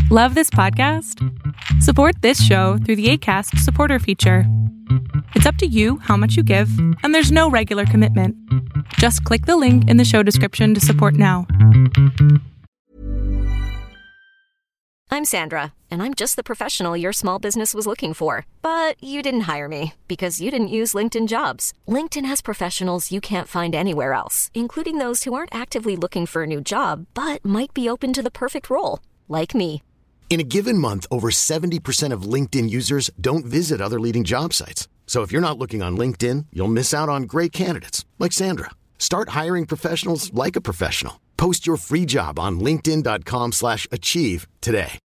Love this podcast? Support this show through the Acast supporter feature. It's up to you how much you give, and there's no regular commitment. Just click the link in the show description to support now. I'm Sandra, and I'm just the professional your small business was looking for. But you didn't hire me because you didn't use LinkedIn Jobs. LinkedIn has professionals you can't find anywhere else, including those who aren't actively looking for a new job, but might be open to the perfect role, like me. In a given month, over 70% of LinkedIn users don't visit other leading job sites. So if you're not looking on LinkedIn, you'll miss out on great candidates like Sandra. Start hiring professionals like a professional. Post your free job on linkedin.com/achieve today.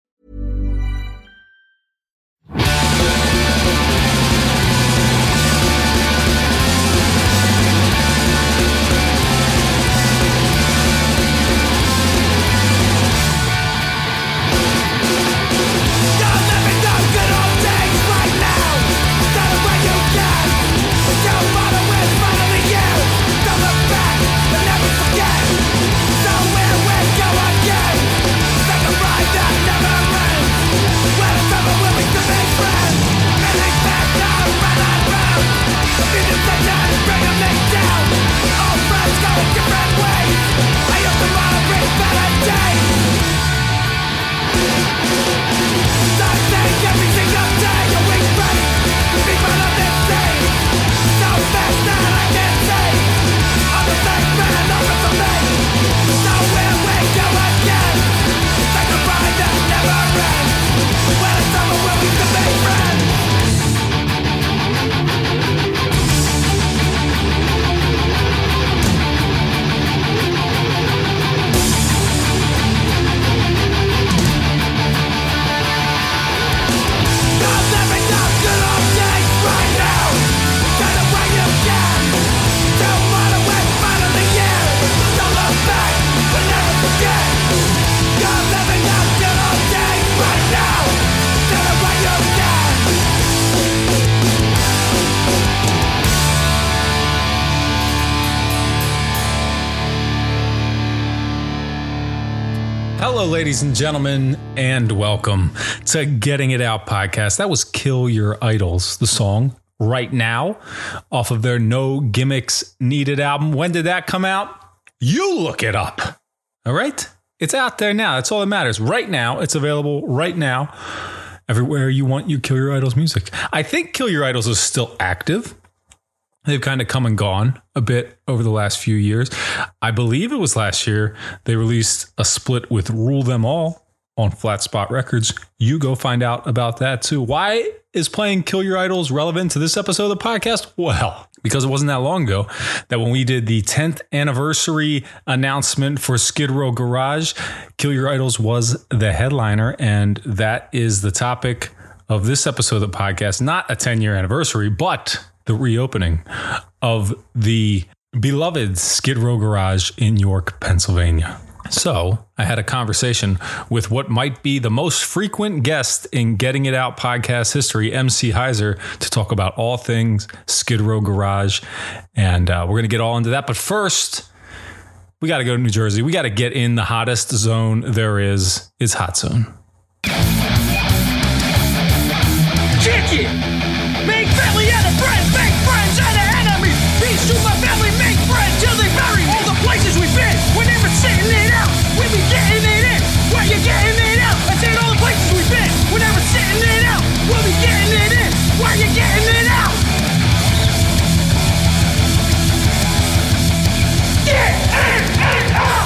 Hello, ladies and gentlemen, and welcome to Getting It Out podcast. That was Kill Your Idols, the song Right Now, off of their No Gimmicks Needed album. When did that come out? You look it up. All right? It's out there now. That's all that matters. Right now. It's available right now everywhere you want your Kill Your Idols music. I think Kill Your Idols is still active. They've kind of come and gone a bit over the last few years. I believe it was last year they released a split with Rule Them All on Flat Spot Records. You go find out about that too. Why is playing Kill Your Idols relevant to this episode of the podcast? Well, because it wasn't that long ago that when we did the 10th anniversary announcement for Skid Row Garage, Kill Your Idols was the headliner, and that is the topic of this episode of the podcast. Not a 10-year anniversary, but the reopening of the beloved Skid Row Garage in York, Pennsylvania. So I had a conversation with what might be the most frequent guest in Getting It Out podcast history, MC Heiser, to talk about all things Skid Row Garage. And we're going to get all into that. But first, we got to go to New Jersey. We got to get in the hottest zone there is. It's Hot Zone. Kick it! Make family out of friends, make friends out of enemies. Peace to my family, make friends till they bury all the places we've been. We're never sitting it out, we be getting it in. Where you getting it out? I said all the places we've been. We're never sitting it out, we'll be getting it in. Where you getting it out? Get it out!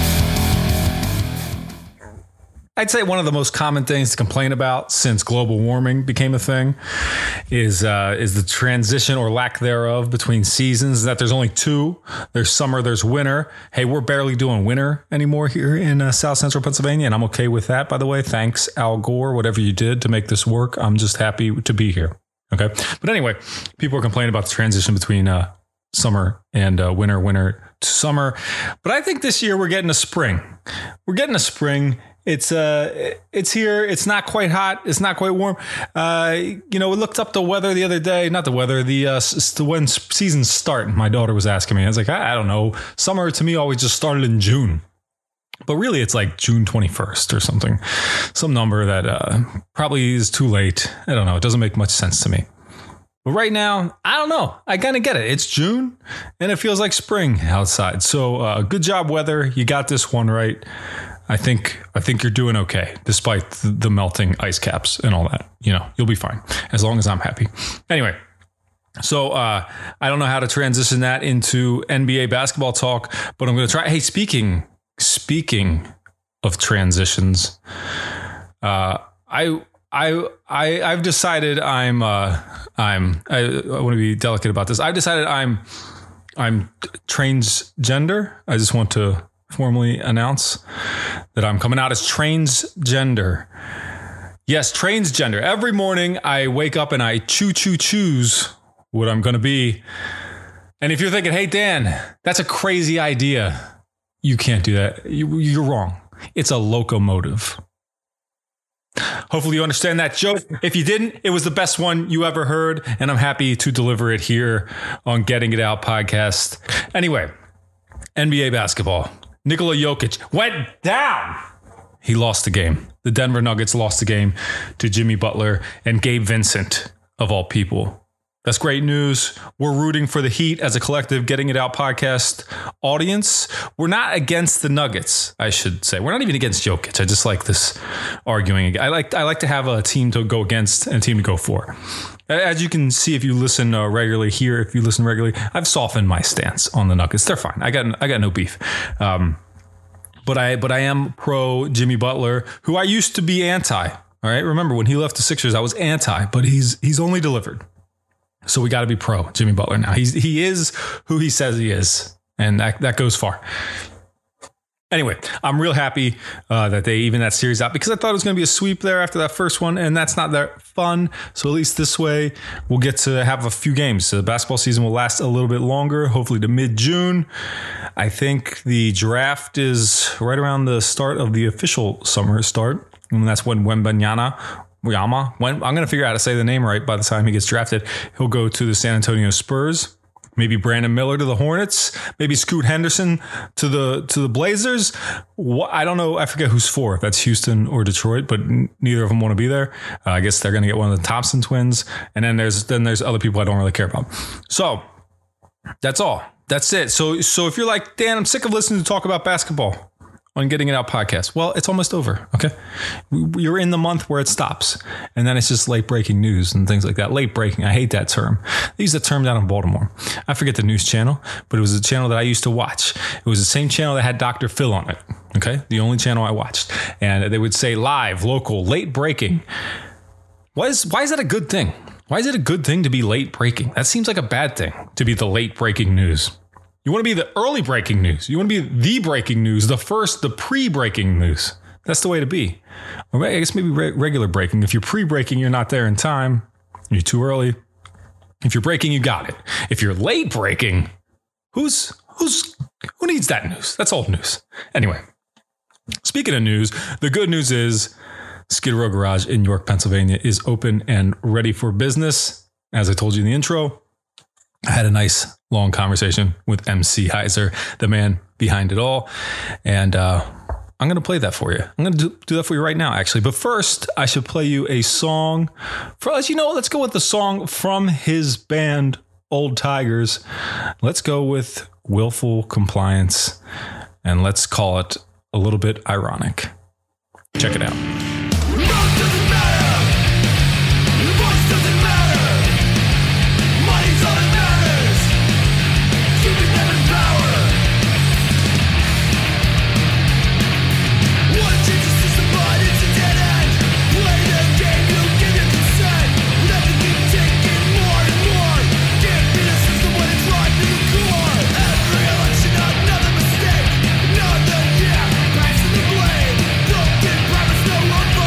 I'd say one of the most common things to complain about since global warming became a thing is the transition or lack thereof between seasons, that there's only two. There's summer, there's winter. Hey, we're barely doing winter anymore here in South Central Pennsylvania, and I'm okay with that, by the way. Thanks, Al Gore, whatever you did to make this work. I'm just happy to be here. Okay. But anyway, people are complaining about the transition between summer and winter to summer. But I think this year we're getting a spring. We're getting a spring. It's here. It's not quite hot. It's not quite warm. We looked up the weather the other day. Not the weather. The when seasons start. My daughter was asking me. I was like, I don't know. Summer to me always just started in June. But really, it's like June 21st or something. Some number that probably is too late. I don't know. It doesn't make much sense to me. But right now, I don't know. I kind of get it. It's June and it feels like spring outside. So good job, weather. You got this one right. I think you're doing okay, despite the melting ice caps and all that. You know, you'll be fine as long as I'm happy. Anyway. So I don't know how to transition that into NBA basketball talk, but I'm going to try. Hey, speaking of transitions, I've decided I want to be delicate about this. I've decided I'm transgender. I just want to formally announce that I'm coming out as transgender. Yes, transgender. Every morning I wake up and I choose what I'm going to be. And if you're thinking, hey, Dan, that's a crazy idea. You can't do that. You're wrong. It's a locomotive. Hopefully you understand that joke. If you didn't, it was the best one you ever heard. And I'm happy to deliver it here on Getting It Out podcast. Anyway, NBA basketball. Nikola Jokic went down. He lost the game. The Denver Nuggets lost the game to Jimmy Butler and Gabe Vincent, of all people. That's great news. We're rooting for the Heat as a collective Getting It Out podcast audience. We're not against the Nuggets, I should say. We're not even against Jokic. I just like this arguing. I like to have a team to go against and a team to go for. As you can see, if you listen regularly here, if you listen regularly, I've softened my stance on the Nuggets. They're fine. I got no beef. But I am pro Jimmy Butler, who I used to be anti. All right. Remember when he left the Sixers, I was anti, but he's only delivered. So we got to be pro Jimmy Butler now. He is who he says he is. And that goes far. Anyway, I'm real happy that they even that series out because I thought it was going to be a sweep there after that first one. And that's not that fun. So at least this way we'll get to have a few games. So the basketball season will last a little bit longer, hopefully to mid-June. I think the draft is right around the start of the official summer start. And that's when Wembanyama, I'm going to figure out how to say the name right by the time he gets drafted. He'll go to the San Antonio Spurs. Maybe Brandon Miller to the Hornets. Maybe Scoot Henderson to the Blazers. I don't know. I forget who's for. If that's Houston or Detroit, but neither of them want to be there. I guess they're going to get one of the Thompson twins. And then there's other people I don't really care about. So that's all. That's it. So if you're like, Dan, I'm sick of listening to talk about basketball on Getting It Out podcast. Well, it's almost over. Okay. You're in the month where it stops. And then it's just late breaking news and things like that. Late breaking. I hate that term. They use that term down in Baltimore. I forget the news channel, but it was a channel that I used to watch. It was the same channel that had Dr. Phil on it. Okay. The only channel I watched. And they would say live, local, late breaking. Why is that a good thing? Why is it a good thing to be late breaking? That seems like a bad thing to be the late breaking news. You want to be the early breaking news. You want to be the breaking news, the pre-breaking news. That's the way to be. Or I guess maybe regular breaking. If you're pre-breaking, you're not there in time. You're too early. If you're breaking, you got it. If you're late breaking, who needs that news? That's old news. Anyway, speaking of news, the good news is Skid Row Garage in York, Pennsylvania is open and ready for business. As I told you in the intro, I had a nice long conversation with MC Heiser, the man behind it all. And I'm going to play that for you. I'm going to do that for you right now, actually. But first, I should play you a song. Let's go with the song from his band, Old Tigers. Let's go with Willful Compliance. And let's call it a little bit ironic. Check it out. Another year, passing the blame. Don't get promised no one.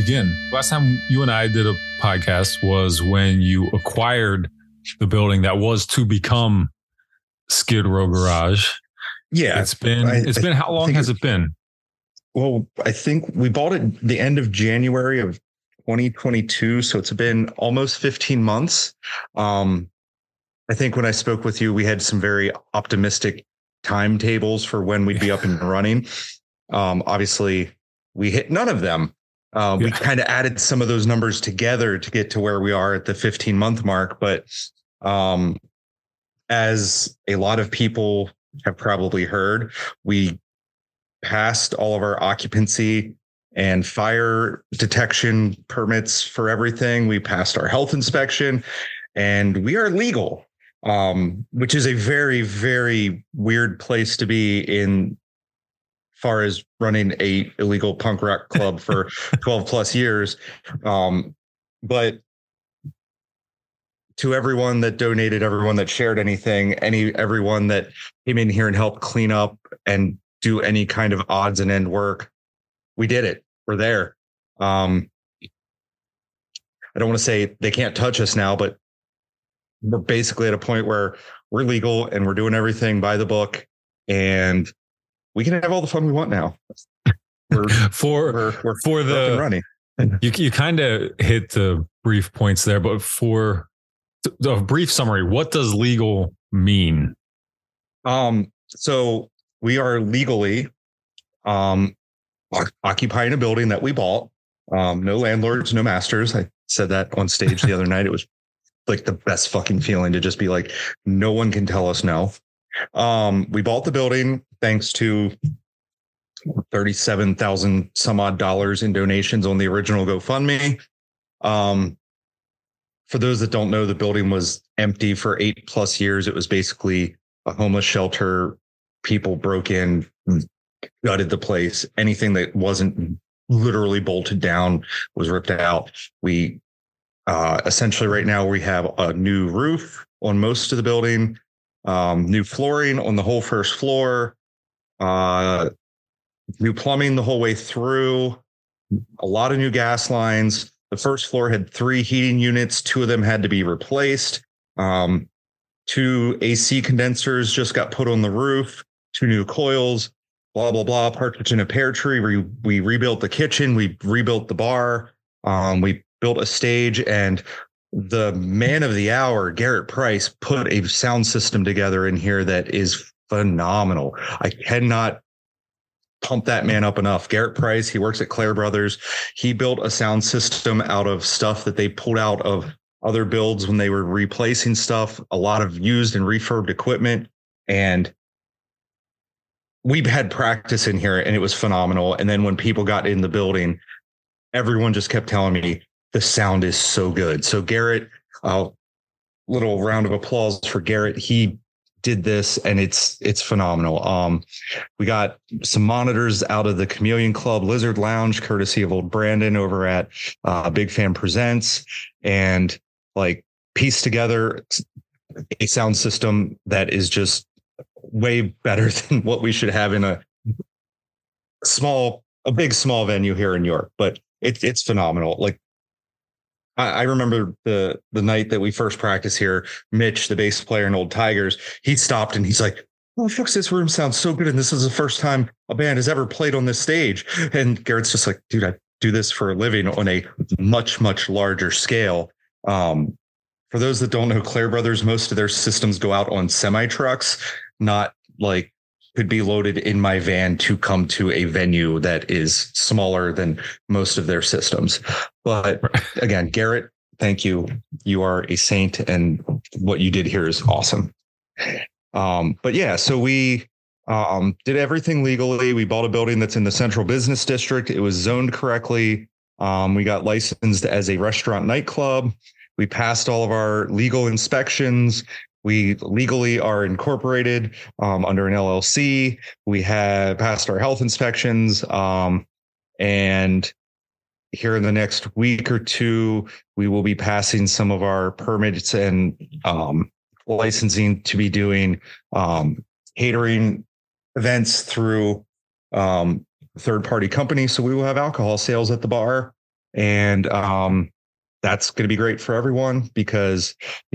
begin? Last time you and I did a podcast was when you acquired the building that was to become Skid Row Garage. Yeah. It's been how long has it been? Well, I think we bought it the end of January of 2022. So it's been almost 15 months. I think when I spoke with you, we had some very optimistic timetables for when we'd be up and running. Obviously, we hit none of them. We kind of added some of those numbers together to get to where we are at the 15-month mark. But as a lot of people have probably heard, we passed all of our occupancy and fire detection permits for everything. We passed our health inspection, and we are legal, which is a very, very weird place to be in far as running a illegal punk rock club for 12 plus years. But to everyone that donated, everyone that shared anything, everyone that came in here and helped clean up and do any kind of odds and end work, we did it. We're there. I don't want to say they can't touch us now, but we're basically at a point where we're legal and we're doing everything by the book, and we can have all the fun we want now. We're running. You kind of hit the brief points there, but for the brief summary, what does legal mean? So we are legally occupying a building that we bought. No landlords, no masters. I said that on stage the other night. It was like the best fucking feeling to just be like, no one can tell us no. We bought the building thanks to $37,000 some odd dollars in donations on the original GoFundMe. For those that don't know, the building was empty for 8+ years. It was basically a homeless shelter. People broke in, gutted the place. Anything that wasn't literally bolted down was ripped out. We essentially right now we have a new roof on most of the building, new flooring on the whole first floor, new plumbing the whole way through, a lot of new gas lines. The first floor had 3 heating units. 2 of them had to be replaced. 2 AC condensers just got put on the roof, 2 new coils, blah, blah, blah. Partridge in a pear tree. We rebuilt the kitchen. We rebuilt the bar. We built a stage, and the man of the hour, Garrett Price, put a sound system together in here that is phenomenal. I cannot pump that man up enough. Garrett Price, he works at Clare Brothers. He built a sound system out of stuff that they pulled out of other builds when they were replacing stuff, a lot of used and refurbed equipment. And we had practice in here, and it was phenomenal. And then when people got in the building, everyone just kept telling me the sound is so good. So Garrett, little round of applause for Garrett. He did this, and it's phenomenal. We got some monitors out of the Chameleon Club Lizard Lounge, courtesy of old Brandon over at Big Fan Presents, and like pieced together a sound system that is just way better than what we should have in a big small venue here in York. But it's phenomenal. Like I remember the night that we first practiced here, Mitch, the bass player in Old Tigers, he stopped and he's like, "Oh, folks, this room sounds so good. And this is the first time a band has ever played on this stage." And Garrett's just like, "Dude, I do this for a living on a much, much larger scale." For those that don't know, Clare Brothers, most of their systems go out on semi trucks, not like could be loaded in my van to come to a venue that is smaller than most of their systems. But again, Garrett, thank you. You are a saint, and what you did here is awesome. But yeah, so we did everything legally. We bought a building that's in the Central Business District. It was zoned correctly. We got licensed as a restaurant nightclub. We passed all of our legal inspections. We legally are incorporated under an LLC. We have passed our health inspections. And here in the next week or two, we will be passing some of our permits and licensing to be doing catering events through third-party companies. So we will have alcohol sales at the bar. And that's going to be great for everyone because,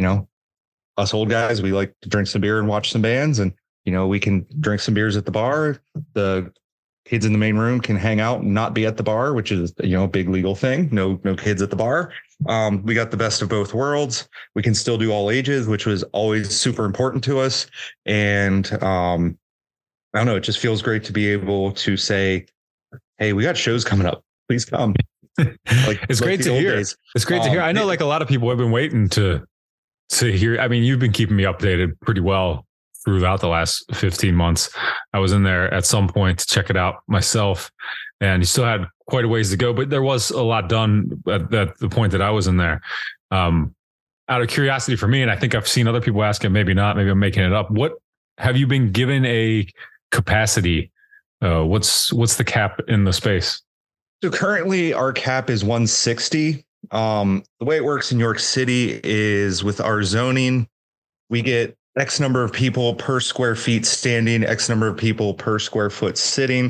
us old guys, we like to drink some beer and watch some bands, and, we can drink some beers at the bar. The kids in the main room can hang out and not be at the bar, which is, a big legal thing. No kids at the bar. We got the best of both worlds. We can still do all ages, which was always super important to us. And I don't know, it just feels great to be able to say, hey, we got shows coming up. Please come. It's great to hear. Days. It's great to hear. I know a lot of people have been waiting to hear. I mean, you've been keeping me updated pretty well throughout the last 15 months. I was in there at some point to check it out myself, and you still had quite a ways to go, but there was a lot done at the point that I was in there. Out of curiosity for me, and I think I've seen other people ask it, maybe not, maybe I'm making it up. What have you been given a capacity? What's the cap in the space? So currently our cap is 160. The way it works in New York City is with our zoning, we get X number of people per square feet standing, X number of people per square foot sitting,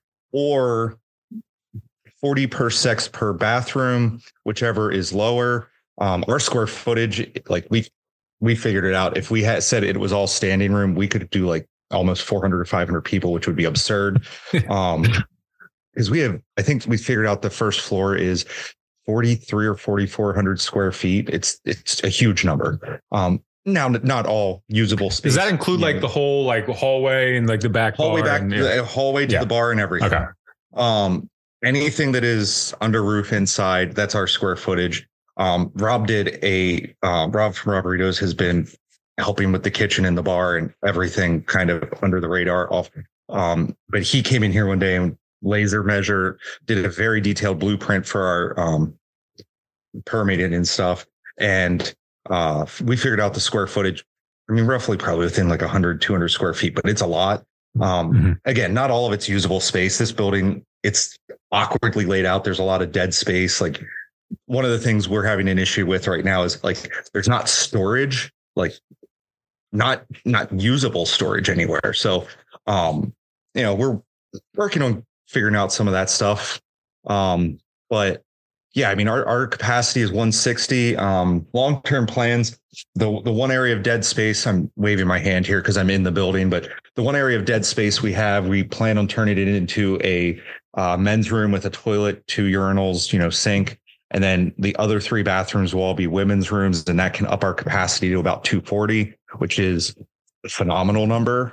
or 40 per sex per bathroom, whichever is lower. Our square footage, we figured it out. If we had said it was all standing room, we could do almost 400 or 500 people, which would be absurd. Because I think we figured out the first floor is 43 or 4,400 square feet. It's a huge number. Now, not all usable space. Does that include the whole hallway and the back hallway bar? The hallway to the bar and everything. Okay. Anything that is under roof inside, that's our square footage. Rob from Robberitos has been helping with the kitchen and the bar and everything kind of under the radar off. But he came in here one day and laser measure, did a very detailed blueprint for our permitting and stuff. And we figured out the square footage. I mean, roughly probably within 100, 200 square feet, but it's a lot. Again, not all of it's usable space. This building, it's awkwardly laid out. There's a lot of dead space. One of the things we're having an issue with right now is there's not storage, not usable storage anywhere. So, we're working on figuring out some of that stuff. But yeah, I mean, our capacity is 160. Long-term plans, the one area of dead space, I'm waving my hand here because I'm in the building, but the one area of dead space we plan on turning it into a men's room with a toilet, 2 urinals, sink. And then the other 3 bathrooms will all be women's rooms, and that can up our capacity to about 240, which is a phenomenal number.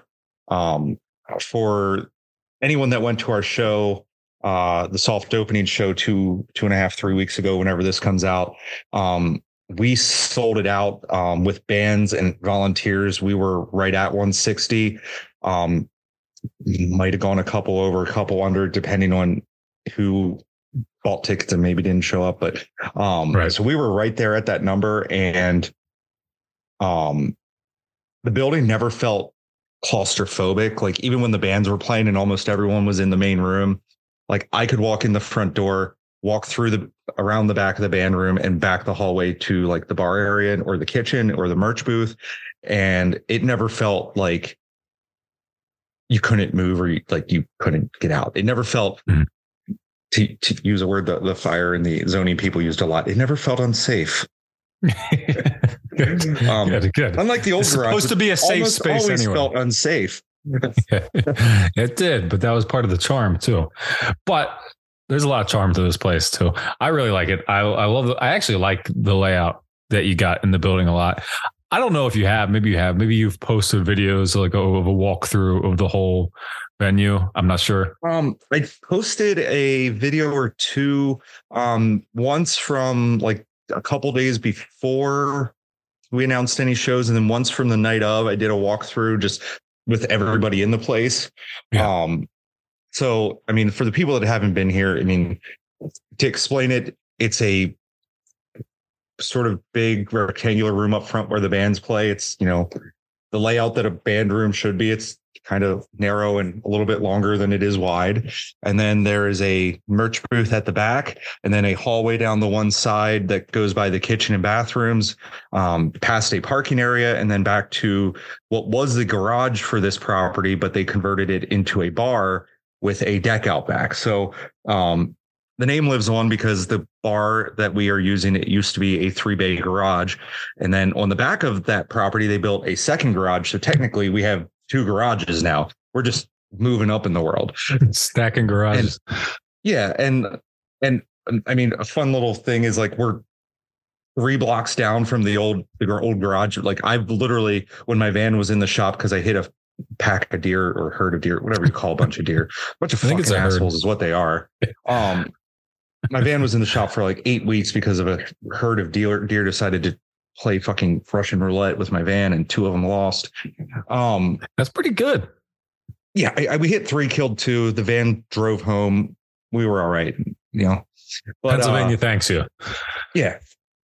For anyone that went to our show, the soft opening show 2.5-3 weeks ago, whenever this comes out, we sold it out with bands and volunteers. We were right at 160. Might have gone a couple over, a couple under, depending on who bought tickets and maybe didn't show up. But right. So we were right there at that number, and the building never felt claustrophobic. Even when the bands were playing and almost everyone was in the main room, I could walk in the front door, walk through around the back of the band room and back the hallway to the bar area or the kitchen or the merch booth. And it never felt like you couldn't move or you couldn't get out. It never felt, to use a word the fire and the zoning people used a lot, it never felt unsafe. Good. Unlike the old it's garage, supposed to be a safe space always anyway. Felt unsafe. It did, but that was part of the charm too. But there's a lot of charm to this place too. I really like it. I love I actually like the layout that you got in the building a lot. I don't know if you have, maybe you've posted videos of a walkthrough of the whole venue. I'm not sure. I posted a video or two, once from a couple days before we announced any shows, and then once from the night of. I did a walkthrough just with everybody in the place. Yeah. So, I mean, for the people that haven't been here, I mean, to explain it, it's a sort of big rectangular room up front where the bands play. It's, the layout that a band room should be. It's kind of narrow and a little bit longer than it is wide. And then there is a merch booth at the back, and then a hallway down the one side that goes by the kitchen and bathrooms, past a parking area, and then back to what was the garage for this property, but they converted it into a bar with a deck out back. So the name lives on because the bar that we are using, it used to be a 3-bay garage. And then on the back of that property, they built a second garage. So technically we have 2 garages now. We're just moving up in the world. Stacking garages. And I mean, a fun little thing is like we're 3 blocks down from the old garage. Like I've literally, when my van was in the shop, because I hit a pack of deer or herd of deer, whatever you call a bunch of deer, a bunch of fucking assholes is what they are. My van was in the shop for like 8 weeks because of a herd of deer decided to play fucking Russian roulette with my van, and 2 of them lost. That's pretty good. Yeah, we hit 3, killed 2. The van drove home. We were all right, you know. But, Pennsylvania thanks you. Yeah.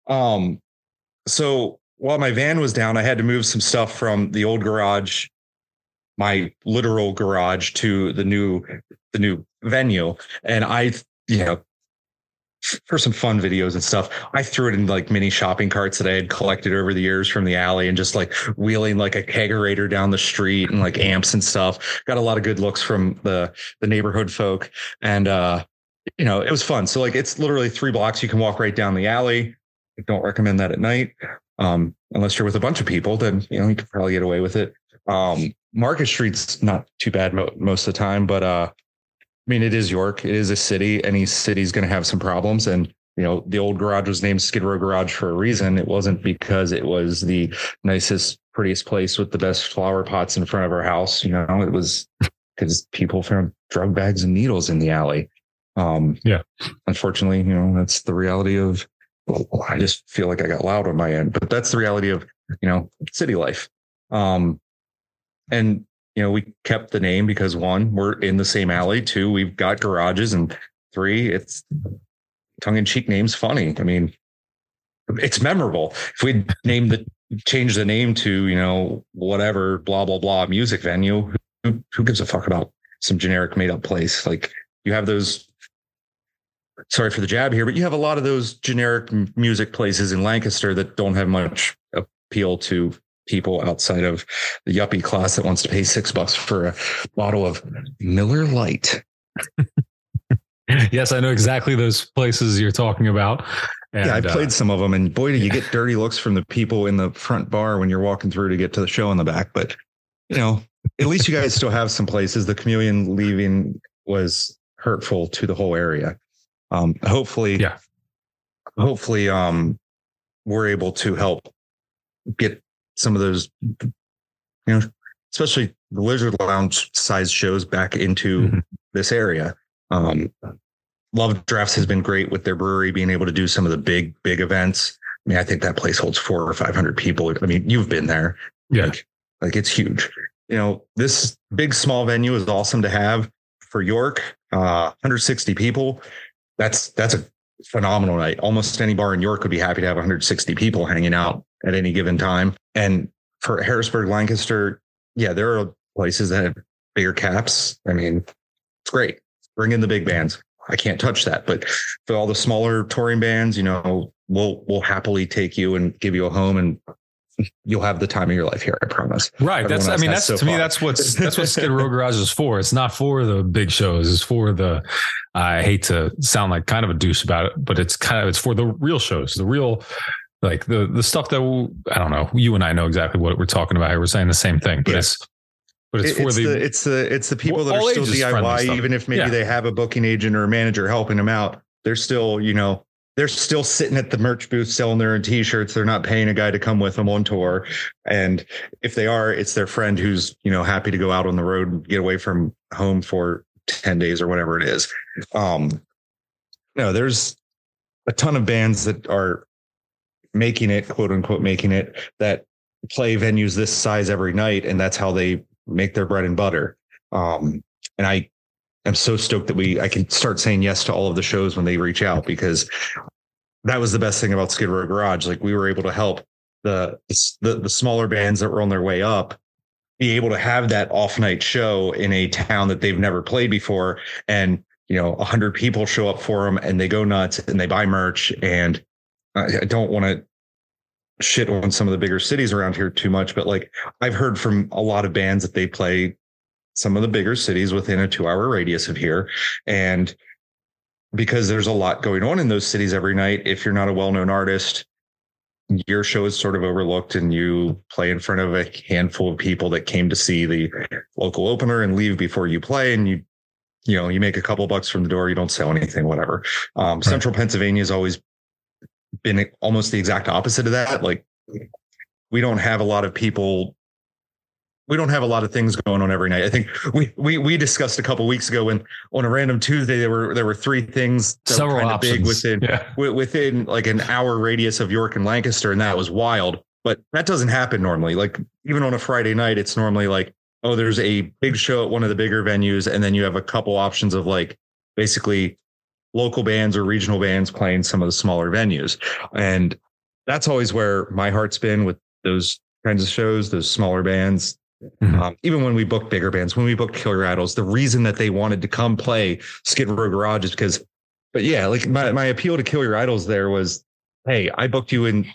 So while my van was down, I had to move some stuff from the old garage, my literal garage, to the new venue. And I, you know, for some fun videos and stuff, I threw it in like mini shopping carts that I had collected over the years from the alley, and just like wheeling like a kegerator down the street and like amps and stuff. Got a lot of good looks from the neighborhood folk. And, you know, it was fun. So like, it's literally 3 blocks. You can walk right down the alley. I don't recommend that at night. Unless you're with a bunch of people, then, you know, you could probably get away with it. Market Street's not too bad most of the time, but, I mean, it is York. It is a city. Any city's going to have some problems. And, you know, the old garage was named Skid Row Garage for a reason. It wasn't because it was the nicest, prettiest place with the best flower pots in front of our house. You know, it was because people found drug bags and needles in the alley. Yeah. Unfortunately, you know, that's the reality of, well, I just feel like I got loud on my end, but that's the reality of, you know, city life. And, you know, we kept the name because 1, we're in the same alley. 2, we've got garages, and 3, it's tongue-in-cheek name's funny. I mean, it's memorable. If we change the name to, you know, whatever, blah, blah, blah, music venue, who gives a fuck about some generic made up place? Like, you have those, sorry for the jab here, but you have a lot of those generic music places in Lancaster that don't have much appeal to people outside of the yuppie class that wants to pay $6 for a bottle of Miller Lite. Yes, I know exactly those places you're talking about. And, yeah, I played some of them, and boy, do you get dirty looks from the people in the front bar when you're walking through to get to the show in the back. But, you know, at least you guys still have some places. The Chameleon leaving was hurtful to the whole area. Hopefully, we're able to help get some of those, you know, especially the Lizard Lounge size shows back into this area. Love Drafts has been great with their brewery being able to do some of the big events. I mean, I think that place holds 400 or 500 people. I mean, you've been there. Yeah. Like it's huge. You know, this big, small venue is awesome to have for York. 160 people. That's a phenomenal night. Almost any bar in York would be happy to have 160 people hanging out at any given time. And for Harrisburg, Lancaster, yeah, there are places that have bigger caps. I mean, it's great. Bring in the big bands. I can't touch that. But for all the smaller touring bands, you know, we'll happily take you and give you a home, and you'll have the time of your life here. I promise. Right. That's to me, that's what Skid Row Garage is for. It's not for the big shows. It's for the, I hate to sound like kind of a douche about it, but it's for the real shows, the real, like the stuff that I don't know. You and I know exactly what we're talking about here. We're saying the same thing, but it's the people that are still DIY, even if maybe they have a booking agent or a manager helping them out. They're still, you know, they're still sitting at the merch booth selling their own t-shirts. They're not paying a guy to come with them on tour. And if they are, it's their friend who's, you know, happy to go out on the road and get away from home for 10 days or whatever it is. No, there's a ton of bands that are making it, quote unquote, making it, that play venues this size every night. And that's how they make their bread and butter. And I am so stoked that I can start saying yes to all of the shows when they reach out, because that was the best thing about Skid Row Garage. Like, we were able to help the smaller bands that were on their way up be able to have that off night show in a town that they've never played before. And, you know, 100 people show up for them and they go nuts and they buy merch. And I don't want to shit on some of the bigger cities around here too much, but like, I've heard from a lot of bands that they play some of the bigger cities within a 2-hour radius of here. And because there's a lot going on in those cities every night. If you're not a well-known artist, your show is sort of overlooked, and you play in front of a handful of people that came to see the local opener and leave before you play. And you make a couple bucks from the door. You don't sell anything, whatever. Right. Central Pennsylvania has always been almost the exact opposite of that. Like, we don't have a lot of people. We don't have a lot of things going on every night. I think we discussed a couple of weeks ago when on a random Tuesday there were three things that were kind of big within like an hour radius of York and Lancaster, and that was wild. But that doesn't happen normally. Like, even on a Friday night, it's normally like, oh, there's a big show at one of the bigger venues, and then you have a couple options of like basically local bands or regional bands playing some of the smaller venues. And that's always where my heart's been with those kinds of shows, those smaller bands. Mm-hmm. Even when we booked bigger bands, when we booked Kill Your Idols, the reason that they wanted to come play Skid Row Garage is because, but yeah, like my appeal to Kill Your Idols there was, hey, I booked you in,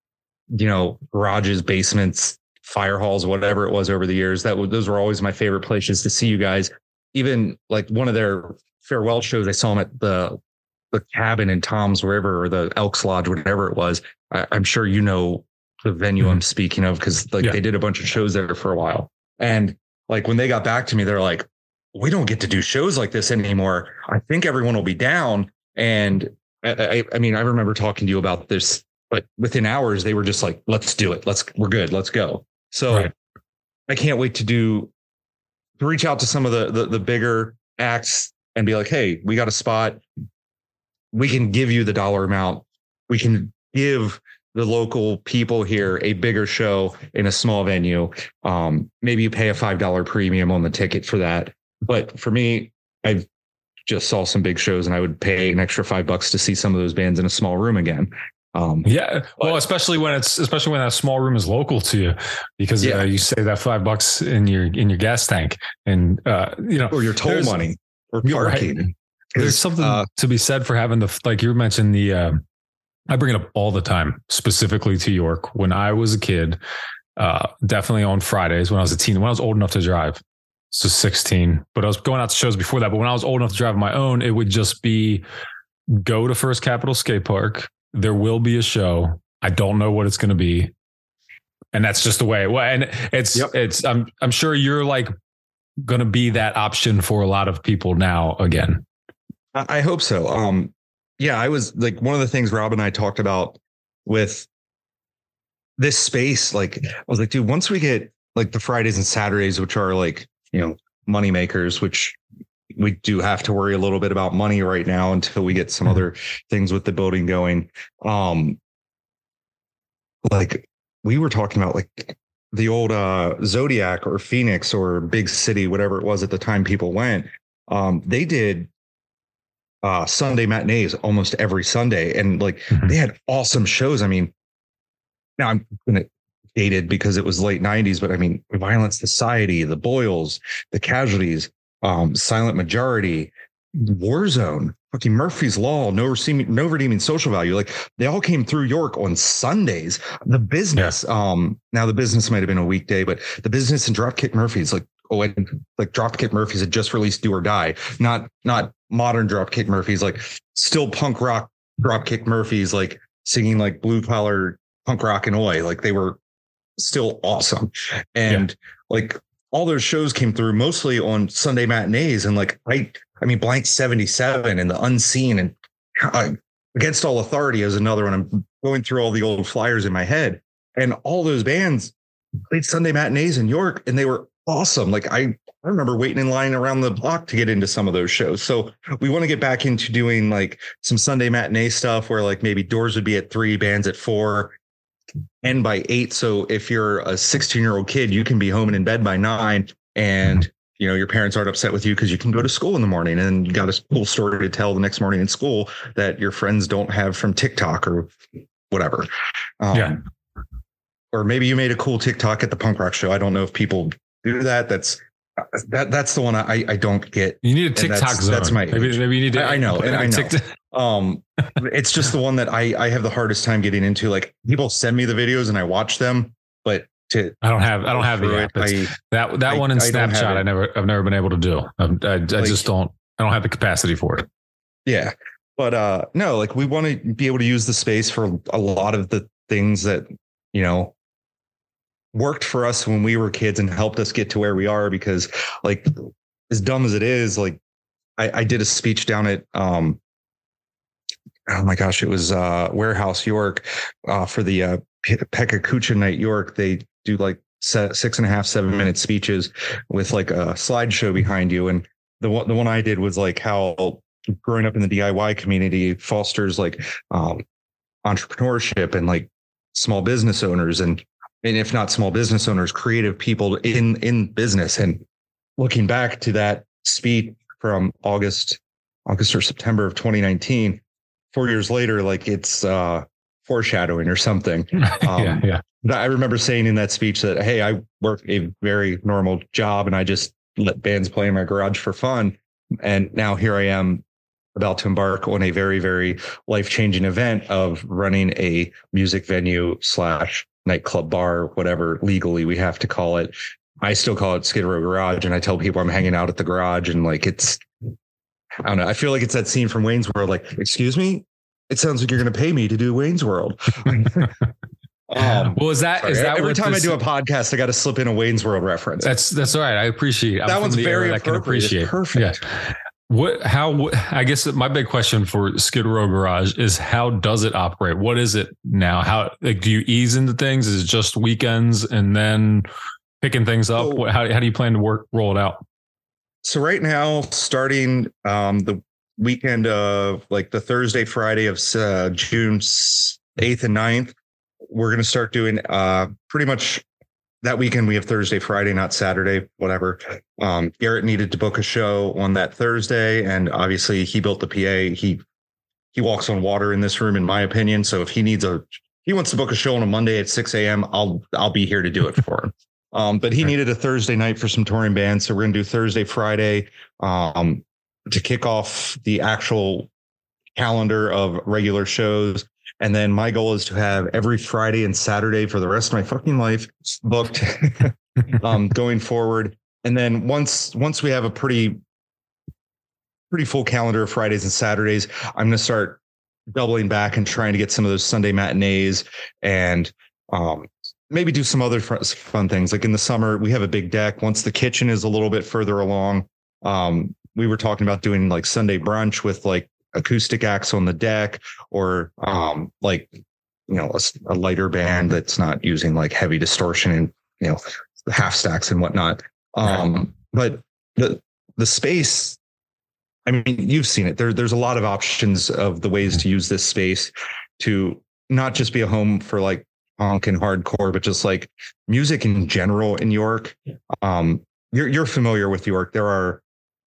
garages, basements, fire halls, whatever it was over the years. Those were always my favorite places to see you guys. Even like one of their farewell shows, I saw them at the cabin in Tom's River or the Elks Lodge, whatever it was. I'm sure the venue I'm speaking of, because they did a bunch of shows there for a while. And like when they got back to me, they're like, we don't get to do shows like this anymore. I think everyone will be down. And I remember talking to you about this, but within hours they were just like, let's do it. We're good. Let's go. So right. I can't wait to reach out to some of the bigger acts and be like, hey, we got a spot. We can give you the dollar amount. We can give the local people here a bigger show in a small venue. Maybe you pay a $5 premium on the ticket for that. But for me, I just saw some big shows and I would pay an extra $5 to see some of those bands in a small room again. Well, especially when that small room is local to you, because you save that $5 in your gas tank, and or your toll money or parking. Right. There's something to be said for having like you mentioned I bring it up all the time, specifically to York. When I was a kid, definitely on Fridays when I was a teen, when I was old enough to drive, so 16, but I was going out to shows before that. But when I was old enough to drive on my own, it would just be go to First Capital Skate Park. There will be a show. I don't know what it's going to be. And that's just the way. Well, and it's, I'm sure you're like going to be that option for a lot of people now again. I hope so. I was like, one of the things Rob and I talked about with this space, like, I was like, dude, once we get like the Fridays and Saturdays, which are like, money makers, which we do have to worry a little bit about money right now until we get some other things with the building going. Like we were talking about like the old Zodiac or Phoenix or Big City, whatever it was at the time people went. They did Sunday matinees almost every Sunday. And like they had awesome shows. I mean, now I'm going to date it because it was late 90s, but I mean, Violent Society, the Boyles, the Casualties, Silent Majority, Warzone, fucking Murphy's Law, No Redeeming Social Value. Like they all came through York on Sundays. The Business, now the Business might've been a weekday, but the Business and Dropkick Murphys, like Dropkick Murphys had just released Do or Die, not modern Dropkick Murphys, like still punk rock Dropkick Murphys, like singing like blue collar punk rock and oi. Like they were still awesome. And like all those shows came through mostly on Sunday matinees. And like, I mean, Blank 77 and The Unseen and Against All Authority is another one. I'm going through all the old flyers in my head, and all those bands played Sunday matinees in York, and they were awesome. Like I remember waiting in line around the block to get into some of those shows. So we want to get back into doing like some Sunday matinee stuff where like maybe doors would be at 3, bands at 4, end by 8. So if you're a 16-year-old kid, you can be home and in bed by 9, and your parents aren't upset with you because you can go to school in the morning and you got a cool story to tell the next morning in school that your friends don't have from TikTok or whatever. Or maybe you made a cool TikTok at the punk rock show. I don't know if people do that. That's the one I don't get. You need a TikTok zone. That's my maybe you need to. I know. It's just the one that I have the hardest time getting into. Like people send me the videos and I watch them, but I don't have the app. That one in Snapchat I've never been able to do. I don't have the capacity for it. Yeah. But no, like we want to be able to use the space for a lot of the things that, you know, worked for us when we were kids and helped us get to where we are. Because like, as dumb as it is, like I did a speech down at, oh my gosh, it was Warehouse York for the Pekakucha Night York. They do like 6.5, 7 minute speeches with like a slideshow behind you. And the one I did was like how growing up in the DIY community fosters like entrepreneurship and like small business owners and if not small business owners, creative people in business. And looking back to that speech from August or September of 2019, 4 years later, like it's foreshadowing or something. Yeah. I remember saying in that speech that, hey, I work a very normal job and I just let bands play in my garage for fun. And now here I am about to embark on a very, very life-changing event of running a music venue / nightclub bar, whatever legally we have to call it. I still call it Skid Row Garage. And I tell people I'm hanging out at the garage and like, it's, I don't know. I feel like it's that scene from Wayne's World. Like, excuse me, it sounds like you're going to pay me to do Wayne's World. Well, is that every time I do a podcast, I got to slip in a Wayne's World reference. That's all right. I appreciate it. That one's very I can appreciate. Perfect. Yeah. I guess my big question for Skid Row Garage is how does it operate? What is it now? How like, do you ease into things? Is it just weekends and then picking things up? How do you plan to roll it out? So right now, starting the weekend of like the Thursday, Friday of June 8th and 9th, we're going to start doing pretty much that weekend. We have Thursday, Friday, not Saturday, whatever. Garrett needed to book a show on that Thursday. And obviously he built the PA. He walks on water in this room, in my opinion. So if he wants to book a show on a Monday at 6 a.m., I'll be here to do it for him. But he needed a Thursday night for some touring bands. So we're going to do Thursday, Friday to kick off the actual calendar of regular shows. And then my goal is to have every Friday and Saturday for the rest of my fucking life booked going forward. And then once we have a pretty full calendar of Fridays and Saturdays, I'm going to start doubling back and trying to get some of those Sunday matinees and maybe do some other fun things. Like in the summer, we have a big deck. Once the kitchen is a little bit further along, we were talking about doing like Sunday brunch with like acoustic acts on the deck or like, you know, a lighter band that's not using like heavy distortion and, you know, half stacks and whatnot. But the space, I mean, you've seen it. There's a lot of options of the ways to use this space to not just be a home for like punk and hardcore, but just like music in general in York. You're familiar with York. There are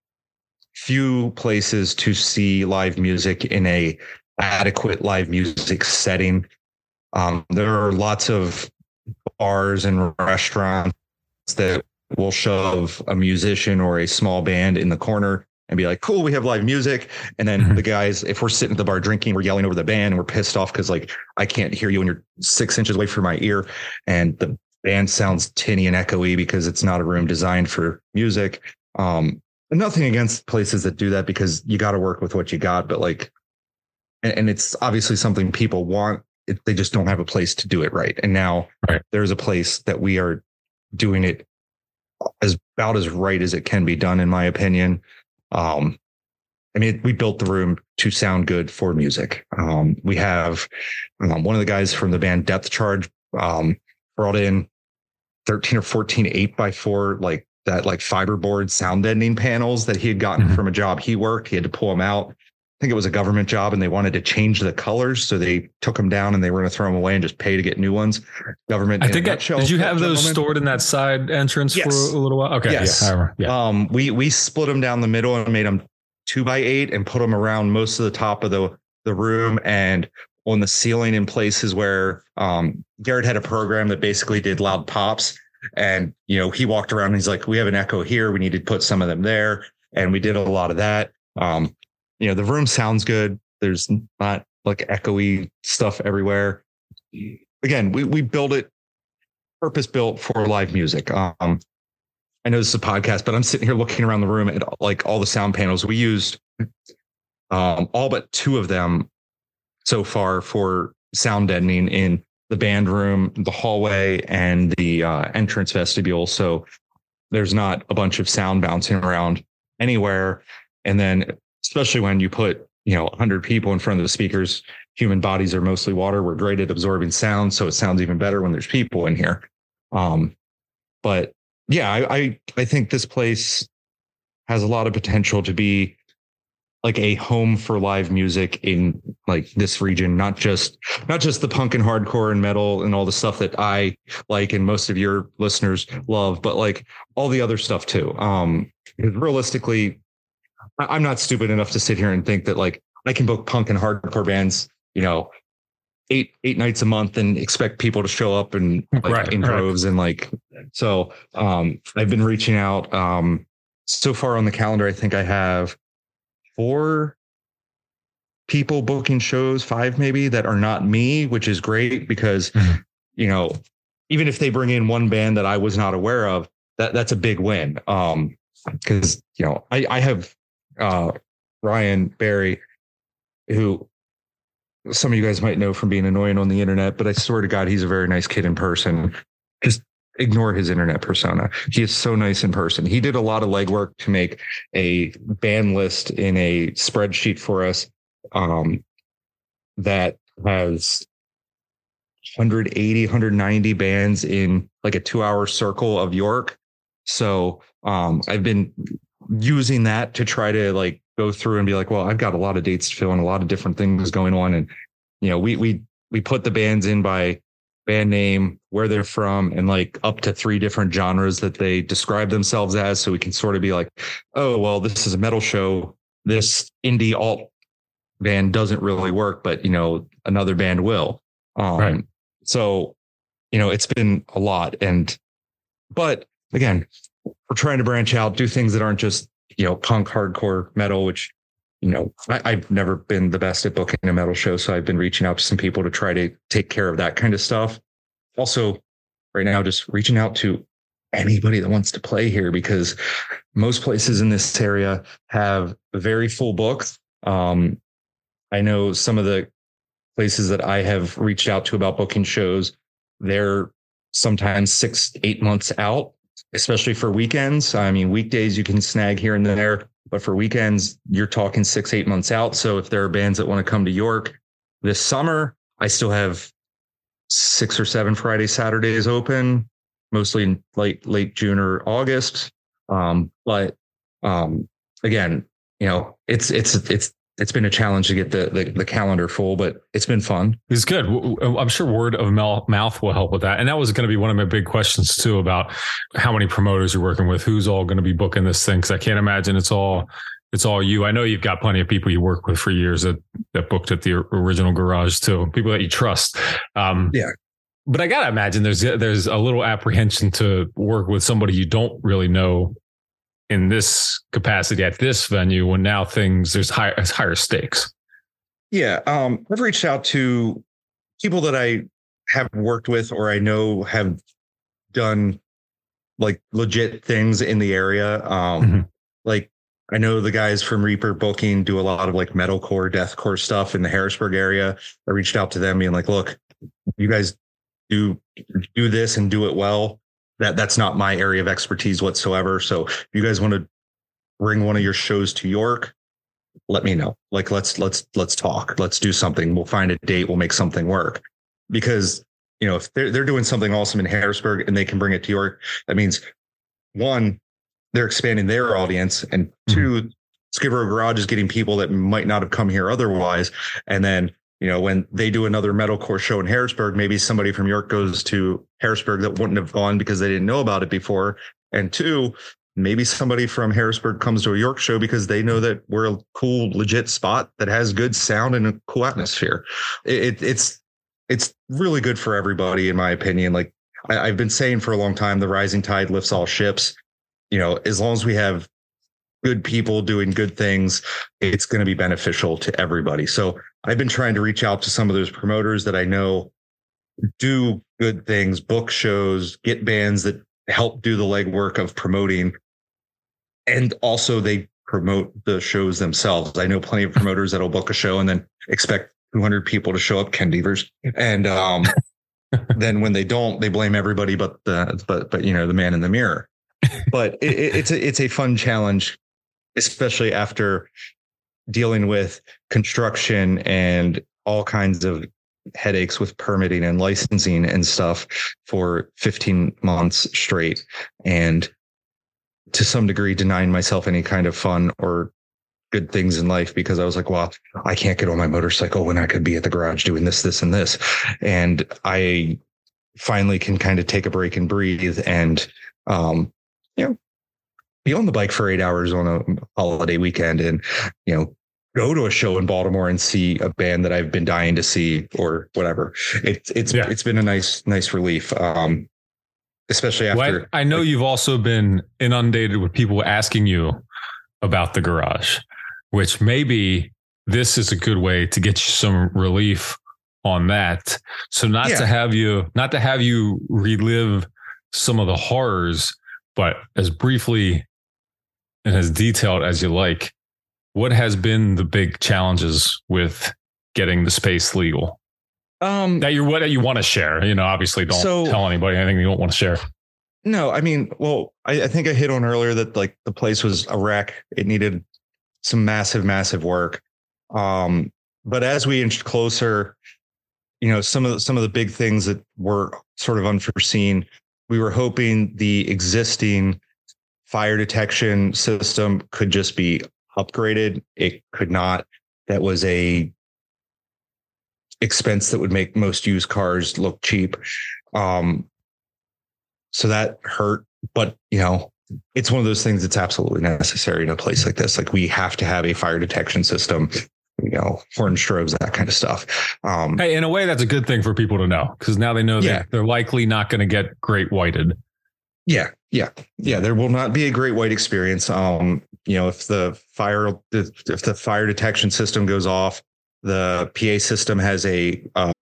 few places to see live music in a adequate live music setting. There are lots of bars and restaurants that will shove a musician or a small band in the corner and be like, cool, we have live music. And then the guys, if we're sitting at the bar drinking, we're yelling over the band and we're pissed off because like I can't hear you and you're 6 inches away from my ear. And the band sounds tinny and echoey because it's not a room designed for music. Nothing against places that do that because you got to work with what you got. But like, and it's obviously something people want. They just don't have a place to do it right. And now there's a place that we are doing it about as right as it can be done, in my opinion. I mean, we built the room to sound good for music. We have one of the guys from the band Depth Charge brought in 13 or 14 8x4 like fiberboard sound deadening panels that he had gotten from a job he worked. He had to pull them out. I think it was a government job and they wanted to change the colors. So they took them down and they were going to throw them away and just pay to get new ones. Government. I think did you have those stored in that side entrance for a little while? Okay. Yes. Yeah. We split them down the middle and made them 2x8 and put them around most of the top of the room and on the ceiling in places where Garrett had a program that basically did loud pops. And, you know, he walked around and he's like, we have an echo here. We need to put some of them there. And we did a lot of that. You know, the room sounds good. There's not like echoey stuff everywhere. Again, we build it purpose built for live music. I know this is a podcast, but I'm sitting here looking around the room at like all the sound panels. We used all but 2 of them so far for sound deadening in the band room, the hallway, and the entrance vestibule. So there's not a bunch of sound bouncing around anywhere. And then especially when you put, 100 people in front of the speakers, human bodies are mostly water. We're great at absorbing sound. So it sounds even better when there's people in here. But yeah, I think this place has a lot of potential to be like a home for live music in like this region, not just the punk and hardcore and metal and all the stuff that I like and most of your listeners love, but like all the other stuff too. Because realistically, I'm not stupid enough to sit here and think that like I can book punk and hardcore bands, 8 nights a month and expect people to show up and like in droves. And like, so I've been reaching out. So far on the calendar, I think I have 4 people booking shows, 5 maybe, that are not me, which is great because, even if they bring in one band that I was not aware of, that's a big win. Because, I have Ryan Barry, who some of you guys might know from being annoying on the internet, but I swear to God, he's a very nice kid in person. Just ignore his internet persona. He is so nice in person. He did a lot of legwork to make a band list in a spreadsheet for us that has 180, 190 bands in like a 2-hour circle of York. So I've been using that to try to like go through and be like, well, I've got a lot of dates to fill and a lot of different things going on. And, we put the bands in by band name, where they're from, and like up to 3 different genres that they describe themselves as. So we can sort of be like, oh, well, this is a metal show. This indie alt band doesn't really work, but, another band will. Right. So, it's been a lot. But again, we're trying to branch out, do things that aren't just, punk, hardcore, metal, which, I've never been the best at booking a metal show. So I've been reaching out to some people to try to take care of that kind of stuff. Also, right now, just reaching out to anybody that wants to play here, because most places in this area have very full books. I know some of the places that I have reached out to about booking shows, they're sometimes 6-8 months out, especially for weekends. I mean, weekdays you can snag here and there, but for weekends, you're talking 6-8 months out. So if there are bands that want to come to York this summer, I still have 6 or 7 Friday, Saturdays open, mostly in late June or August. But again, it's been a challenge to get the calendar full, but it's been fun. It's good. I'm sure word of mouth will help with that. And that was going to be one of my big questions too, about how many promoters you're working with, who's all going to be booking this thing. Cause I can't imagine it's all you. I know you've got plenty of people you work with for years that booked at the original garage too, people that you trust. Yeah. But I got to imagine there's a little apprehension to work with somebody you don't really know in this capacity at this venue, when now there's higher stakes. Yeah. I've reached out to people that I have worked with, or I know have done like legit things in the area. Like I know the guys from Reaper Booking do a lot of like metalcore, deathcore stuff in the Harrisburg area. I reached out to them being like, look, you guys do this and do it well. That's not my area of expertise whatsoever. So if you guys want to bring one of your shows to York, let me know. Like, let's talk. Let's do something. We'll find a date. We'll make something work. Because, if they're doing something awesome in Harrisburg and they can bring it to York, that means 1, they're expanding their audience, and 2, Skid Row Garage is getting people that might not have come here otherwise. And then, when they do another metalcore show in Harrisburg, maybe somebody from York goes to Harrisburg that wouldn't have gone because they didn't know about it before. And 2, maybe somebody from Harrisburg comes to a York show because they know that we're a cool, legit spot that has good sound and a cool atmosphere. It's really good for everybody, in my opinion. Like I've been saying for a long time, the rising tide lifts all ships. As long as we have good people doing good things, it's going to be beneficial to everybody. So I've been trying to reach out to some of those promoters that I know do good things, book shows, get bands that help do the legwork of promoting. And also they promote the shows themselves. I know plenty of promoters that'll book a show and then expect 200 people to show up, Ken Devers. And then when they don't, they blame everybody but the man in the mirror. But it's a fun challenge, especially after dealing with construction and all kinds of headaches with permitting and licensing and stuff for 15 months straight, and to some degree denying myself any kind of fun or good things in life because I was like, well, I can't get on my motorcycle when I could be at the garage doing this and this. And I finally can kind of take a break and breathe and, be on the bike for 8 hours on a holiday weekend and, go to a show in Baltimore and see a band that I've been dying to see or whatever. It's been a nice relief. Especially after. Well, I know you've also been inundated with people asking you about the garage, which maybe this is a good way to get you some relief on that. So not to have you relive some of the horrors, but as briefly and as detailed as you like, what has been the big challenges with getting the space legal? That you want to share, obviously don't tell anybody anything you don't want to share. No, I mean, well, I think I hit on earlier that like the place was a wreck. It needed some massive work. But as we inched closer, some of the big things that were sort of unforeseen, we were hoping the existing fire detection system could just be upgraded. It could not. That was a expense that would make most used cars look cheap. So that hurt, but it's one of those things that's absolutely necessary in a place like this. Like we have to have a fire detection system, horn strobes, that kind of stuff. Hey, in a way, that's a good thing for people to know because now they know that they're likely not going to get great whited. Yeah. There will not be a great white experience. If the fire detection system goes off, the PA system has a.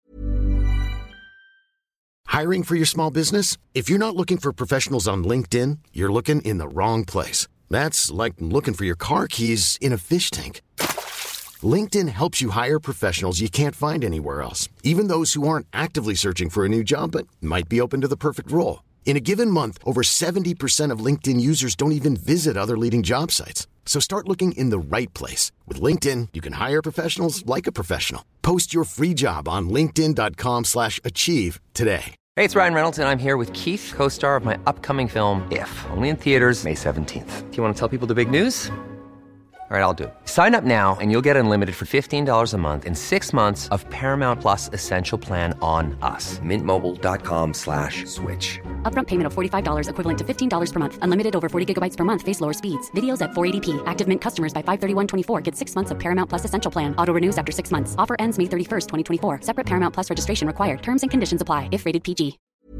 Hiring for your small business? If you're not looking for professionals on LinkedIn, you're looking in the wrong place. That's like looking for your car keys in a fish tank. LinkedIn helps you hire professionals you can't find anywhere else, even those who aren't actively searching for a new job but might be open to the perfect role. In a given month, over 70% of LinkedIn users don't even visit other leading job sites. So start looking in the right place. With LinkedIn, you can hire professionals like a professional. Post your free job on linkedin.com/achieve today. Hey, it's Ryan Reynolds, and I'm here with Keith, co-star of my upcoming film, If, only in theaters May 17th. Do you want to tell people the big news? All right, I'll do it. Sign up now and you'll get unlimited for $15 a month and 6 months of Paramount Plus Essential Plan on us. MintMobile.com/switch. Upfront payment of $45 equivalent to $15 per month. Unlimited over 40 gigabytes per month. Face lower speeds. Videos at 480p. Active Mint customers by 531.24 get 6 months of Paramount Plus Essential Plan. Auto renews after 6 months. Offer ends May 31st, 2024. Separate Paramount Plus registration required. Terms and conditions apply if rated PG.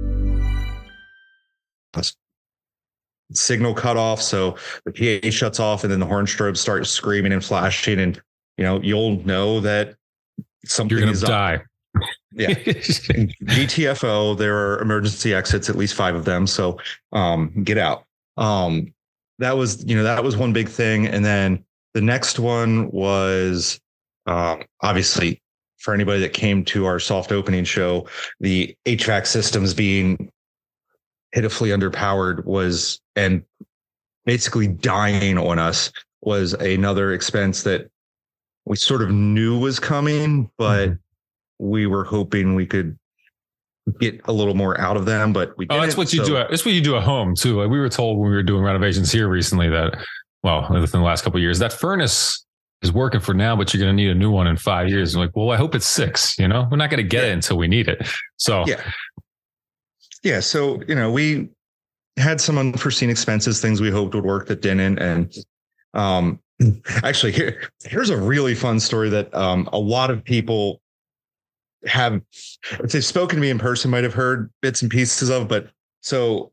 Signal cut off, so the PA shuts off, and then the horn strobes start screaming and flashing, and you'll know that something you're going to die. Yeah. GTFO, there are emergency exits, at least 5 of them. So get out. That was one big thing. And then the next one was obviously for anybody that came to our soft opening show, the HVAC systems being pitifully underpowered and basically dying on us was another expense that we sort of knew was coming, but we were hoping we could get a little more out of them, but we didn't. That's what you do. That's what you do at home too. Like we were told when we were doing renovations here recently that, well, within the last couple of years, that furnace is working for now, but you're going to need a new one in 5 years. I'm like, well, I hope it's 6, we're not going to get it until we need it. So, yeah. So, we had some unforeseen expenses, things we hoped would work that didn't. And actually here's a really fun story that a lot of people have, if they've spoken to me in person, might have heard bits and pieces of, but so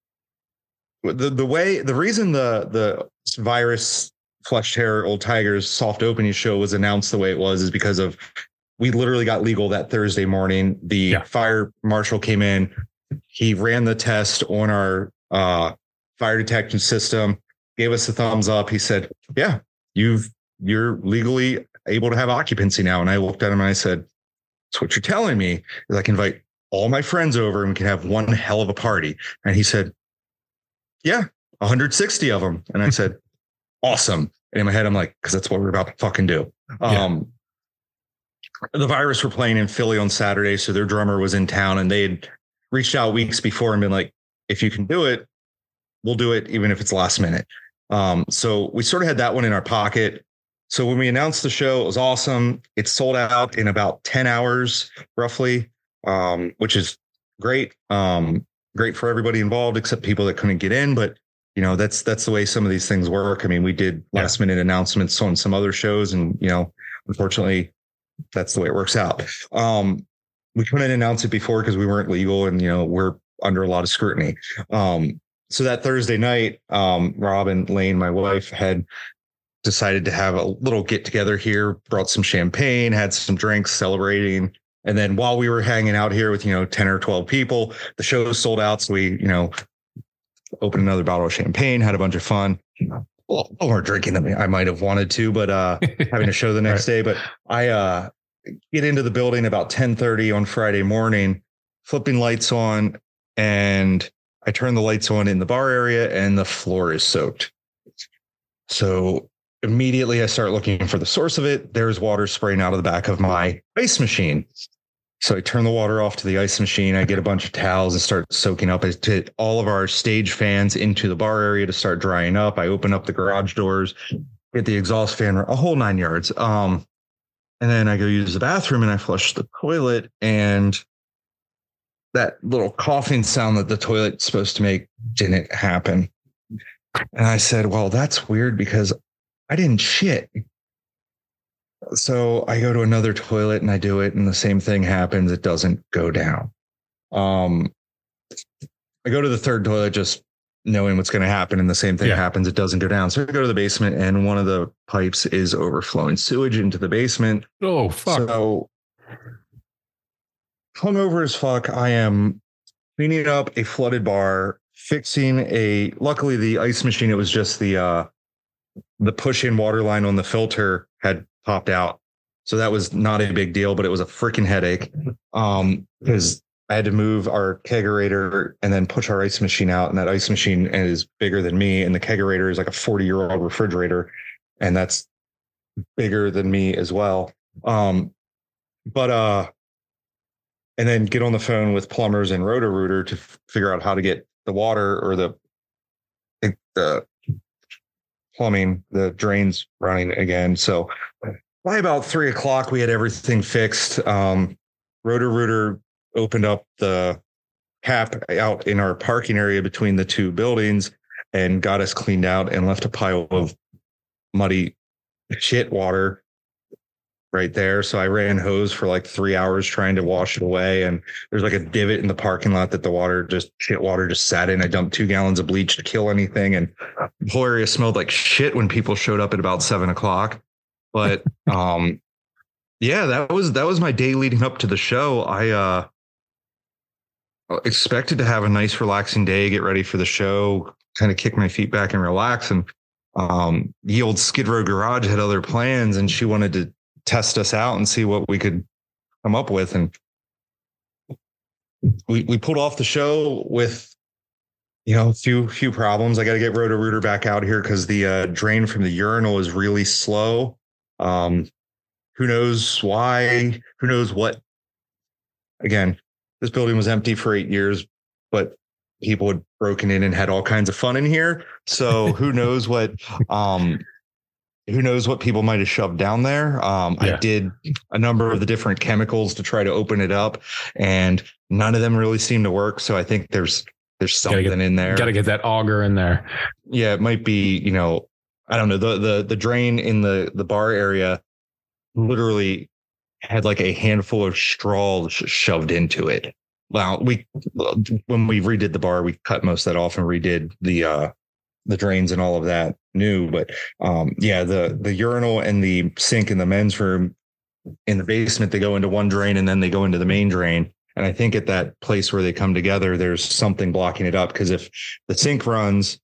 the reason the Virus Flesh Terror Old Tigers soft opening show was announced the way it was is because of, we literally got legal that Thursday morning. The fire marshal came in, he ran the test on our fire detection system. gave us a thumbs up. He said, yeah, you're legally able to have occupancy now. And I looked at him and I said, that's what you're telling me is I can invite all my friends over and we can have one hell of a party. And he said, yeah, 160 of them. And I said, awesome. And in my head, I'm like, because that's what we're about to fucking do. The Virus were playing in Philly on Saturday. So their drummer was in town and they had reached out weeks before and been like, if you can do it, we'll do it, even if it's last minute. So we sort of had that one in our pocket. So when we announced the show, it was awesome. It sold out in about 10 hours, roughly, which is great. Great for everybody involved, except people that couldn't get in. But, you know, that's the way some of these things work. I mean, we did last minute announcements on some other shows and, you know, unfortunately, that's the way it works out. We couldn't announce it before because we weren't legal and, you know, we're under a lot of scrutiny. So that Thursday night, Rob and Lane, my wife, had decided to have a little get together here, brought some champagne, had some drinks, celebrating. And then while we were hanging out here with, you know, 10 or 12 people, the show was sold out. So we, you know, opened another bottle of champagne, had a bunch of fun. Well, more drinking than I might have wanted to, but having a show the next day. But I get into the building about 10:30 on Friday morning, flipping lights on, and I turn the lights on in the bar area and the floor is soaked. So immediately I start looking for the source of it. There's water spraying out of the back of my ice machine. So I turn the water off to the ice machine. I get a bunch of towels and start soaking up to all of our stage fans into the bar area to start drying up. I open up the garage doors, get the exhaust fan, a whole 9 yards. And then I go use the bathroom and I flush the toilet, and that little coughing sound that the toilet's supposed to make didn't happen. And I said, well, that's weird because I didn't shit. So I go to another toilet and I do it, and the same thing happens. It doesn't go down. I go to the third toilet just knowing what's going to happen, and the same thing happens. It doesn't go down. So I go to the basement, and one of the pipes is overflowing sewage into the basement. Oh, fuck. So hungover as fuck, I am cleaning up a flooded bar, fixing luckily the ice machine, it was just the push-in water line on the filter had popped out. So that was not a big deal, but it was a freaking headache because I had to move our kegerator and then push our ice machine out. And that ice machine is bigger than me. And the kegerator is like a 40-year-old refrigerator. And that's bigger than me as well. And then get on the phone with plumbers and Roto-Rooter to figure out how to get the water or the plumbing, the drains running again. So by about 3:00, we had everything fixed. Roto-Rooter opened up the cap out in our parking area between the two buildings and got us cleaned out and left a pile of muddy shit water right there. So I ran hose for like 3 hours trying to wash it away. And there's like a divot in the parking lot that the shit water just sat in. I dumped 2 gallons of bleach to kill anything. And the whole area smelled like shit when people showed up at about 7:00. But yeah, that was my day leading up to the show. I expected to have a nice relaxing day, get ready for the show, kind of kick my feet back and relax. And the old Skid Row garage had other plans, and she wanted to test us out and see what we could come up with. And we pulled off the show with, you know, a few problems. I got to get Roto-Rooter back out here because the drain from the urinal is really slow. Who knows why? Who knows what? Again, this building was empty for 8 years, but people had broken in and had all kinds of fun in here. So who knows what? Who knows what people might have shoved down there? I did a number of the different chemicals to try to open it up, and none of them really seem to work. So I think there's something in there. Got to get that auger in there. Yeah, it might be, you know, I don't know. The drain in the bar area literally had like a handful of straws shoved into it. Well, when we redid the bar, we cut most of that off and redid the drains and all of that new. But the urinal and the sink in the men's room in the basement, they go into one drain and then they go into the main drain. And I think at that place where they come together, there's something blocking it up, because if the sink runs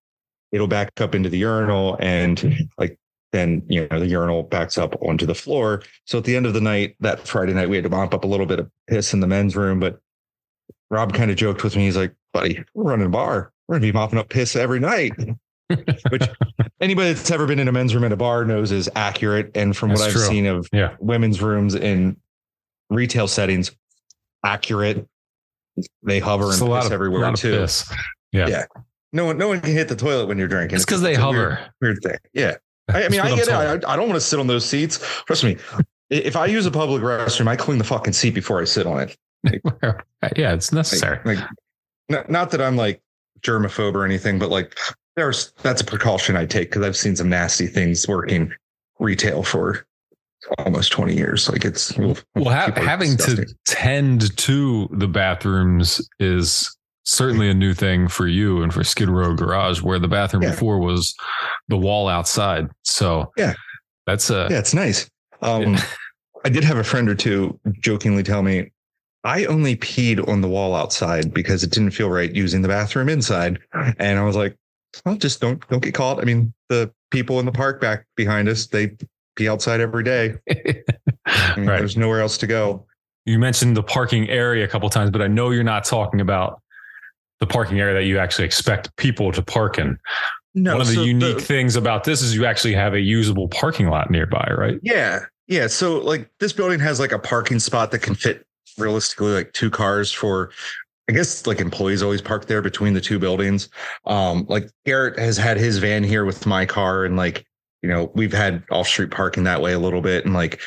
it'll back up into the urinal, and like then the urinal backs up onto the floor. So at the end of the night, that Friday night, we had to mop up a little bit of piss in the men's room. But Rob kind of joked with me. He's like, "Buddy, we're running a bar. We're gonna be mopping up piss every night." Which anybody that's ever been in a men's room at a bar knows is accurate. And from what I've seen of women's rooms in retail settings, accurate. They hover and piss everywhere too. Piss. Yeah. No one can hit the toilet when you're drinking. It's because they hover. Weird thing. Yeah. I mean, I get it. I don't want to sit on those seats. Trust me. If I use a public restroom, I clean the fucking seat before I sit on it. Yeah, it's necessary. Not that I'm like germaphobe or anything, but like that's a precaution I take because I've seen some nasty things working retail for almost 20 years. Like it's having to tend to the bathrooms is certainly a new thing for you and for Skid Row Garage, where the bathroom before was the wall outside. So that's it's nice. I did have a friend or two jokingly tell me I only peed on the wall outside because it didn't feel right using the bathroom inside. And I was like, well, just don't get caught. I mean, the people in the park back behind us, they pee outside every day. There's nowhere else to go. You mentioned the parking area a couple of times, but I know you're not talking about the parking area that you actually expect people to park in. No, one of the unique things about this is you actually have a usable parking lot nearby, right? Yeah. Yeah. So like this building has like a parking spot that can fit realistically like 2 cars for, I guess like employees always park there between the 2 buildings. Like Garrett has had his van here with my car, and like, we've had off-street parking that way a little bit. And like,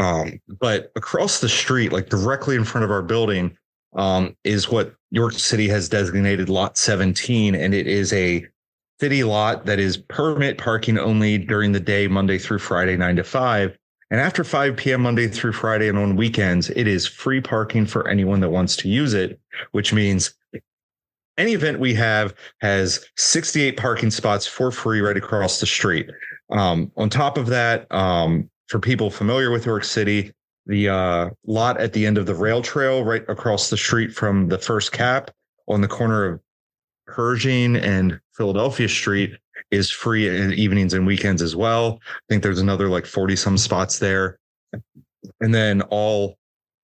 but across the street, like directly in front of our building, is what York City has designated Lot 17. And it is a city lot that is permit parking only during the day, Monday through Friday, 9 to 5. And after 5 p.m. Monday through Friday and on weekends, it is free parking for anyone that wants to use it, which means any event we have has 68 parking spots for free right across the street. On top of that, for people familiar with York City, the lot at the end of the rail trail right across the street from the First Cap on the corner of Pershing and Philadelphia Street is free in evenings and weekends as well. I think there's another like 40 some spots there. And then all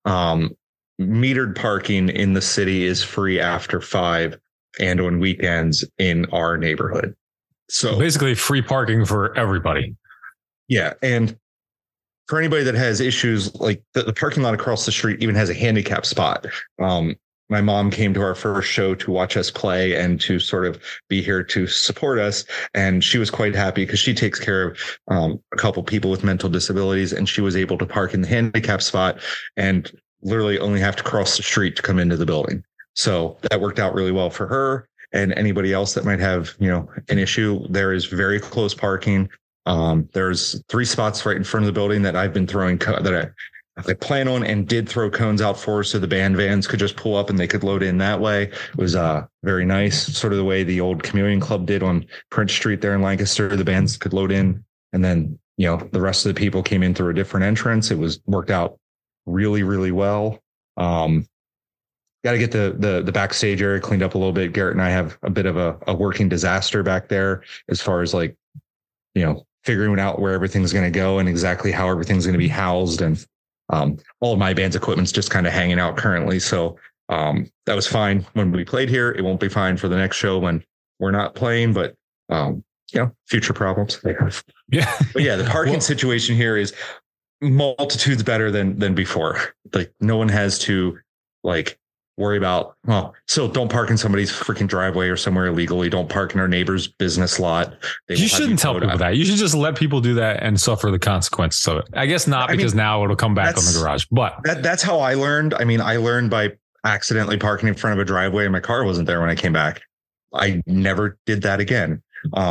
metered parking in the city is free after 5 and on weekends in our neighborhood. So basically free parking for everybody. Yeah. And for anybody that has issues, like the parking lot across the street even has a handicap spot. My mom came to our first show to watch us play and to sort of be here to support us. And she was quite happy because she takes care of a couple people with mental disabilities. And she was able to park in the handicap spot and literally only have to cross the street to come into the building. So that worked out really well for her and anybody else that might have, an issue. There is very close parking. There's 3 spots right in front of the building that I've been throwing that I plan on and did throw cones out for, so the band vans could just pull up and they could load in that way. It was very nice, sort of the way the old Chameleon Club did on Prince Street there in Lancaster. The bands could load in, and then the rest of the people came in through a different entrance. It was worked out really, really well. Got to get the backstage area cleaned up a little bit. Garrett and I have a bit of a working disaster back there as far as like figuring out where everything's going to go and exactly how everything's going to be housed. And all of my band's equipment's just kind of hanging out currently. So that was fine when we played here. It won't be fine for the next show when we're not playing, but future problems. Yeah. But yeah, the parking situation here is multitudes better than before. Like no one has to like worry about, so don't park in somebody's freaking driveway or somewhere illegally. Don't park in our neighbor's business lot. You shouldn't tell people that. You should just let people do that and suffer the consequences of it. I guess not, because now it'll come back on the garage. But that's how I learned. I mean, I learned by accidentally parking in front of a driveway and my car wasn't there when I came back. I never did that again.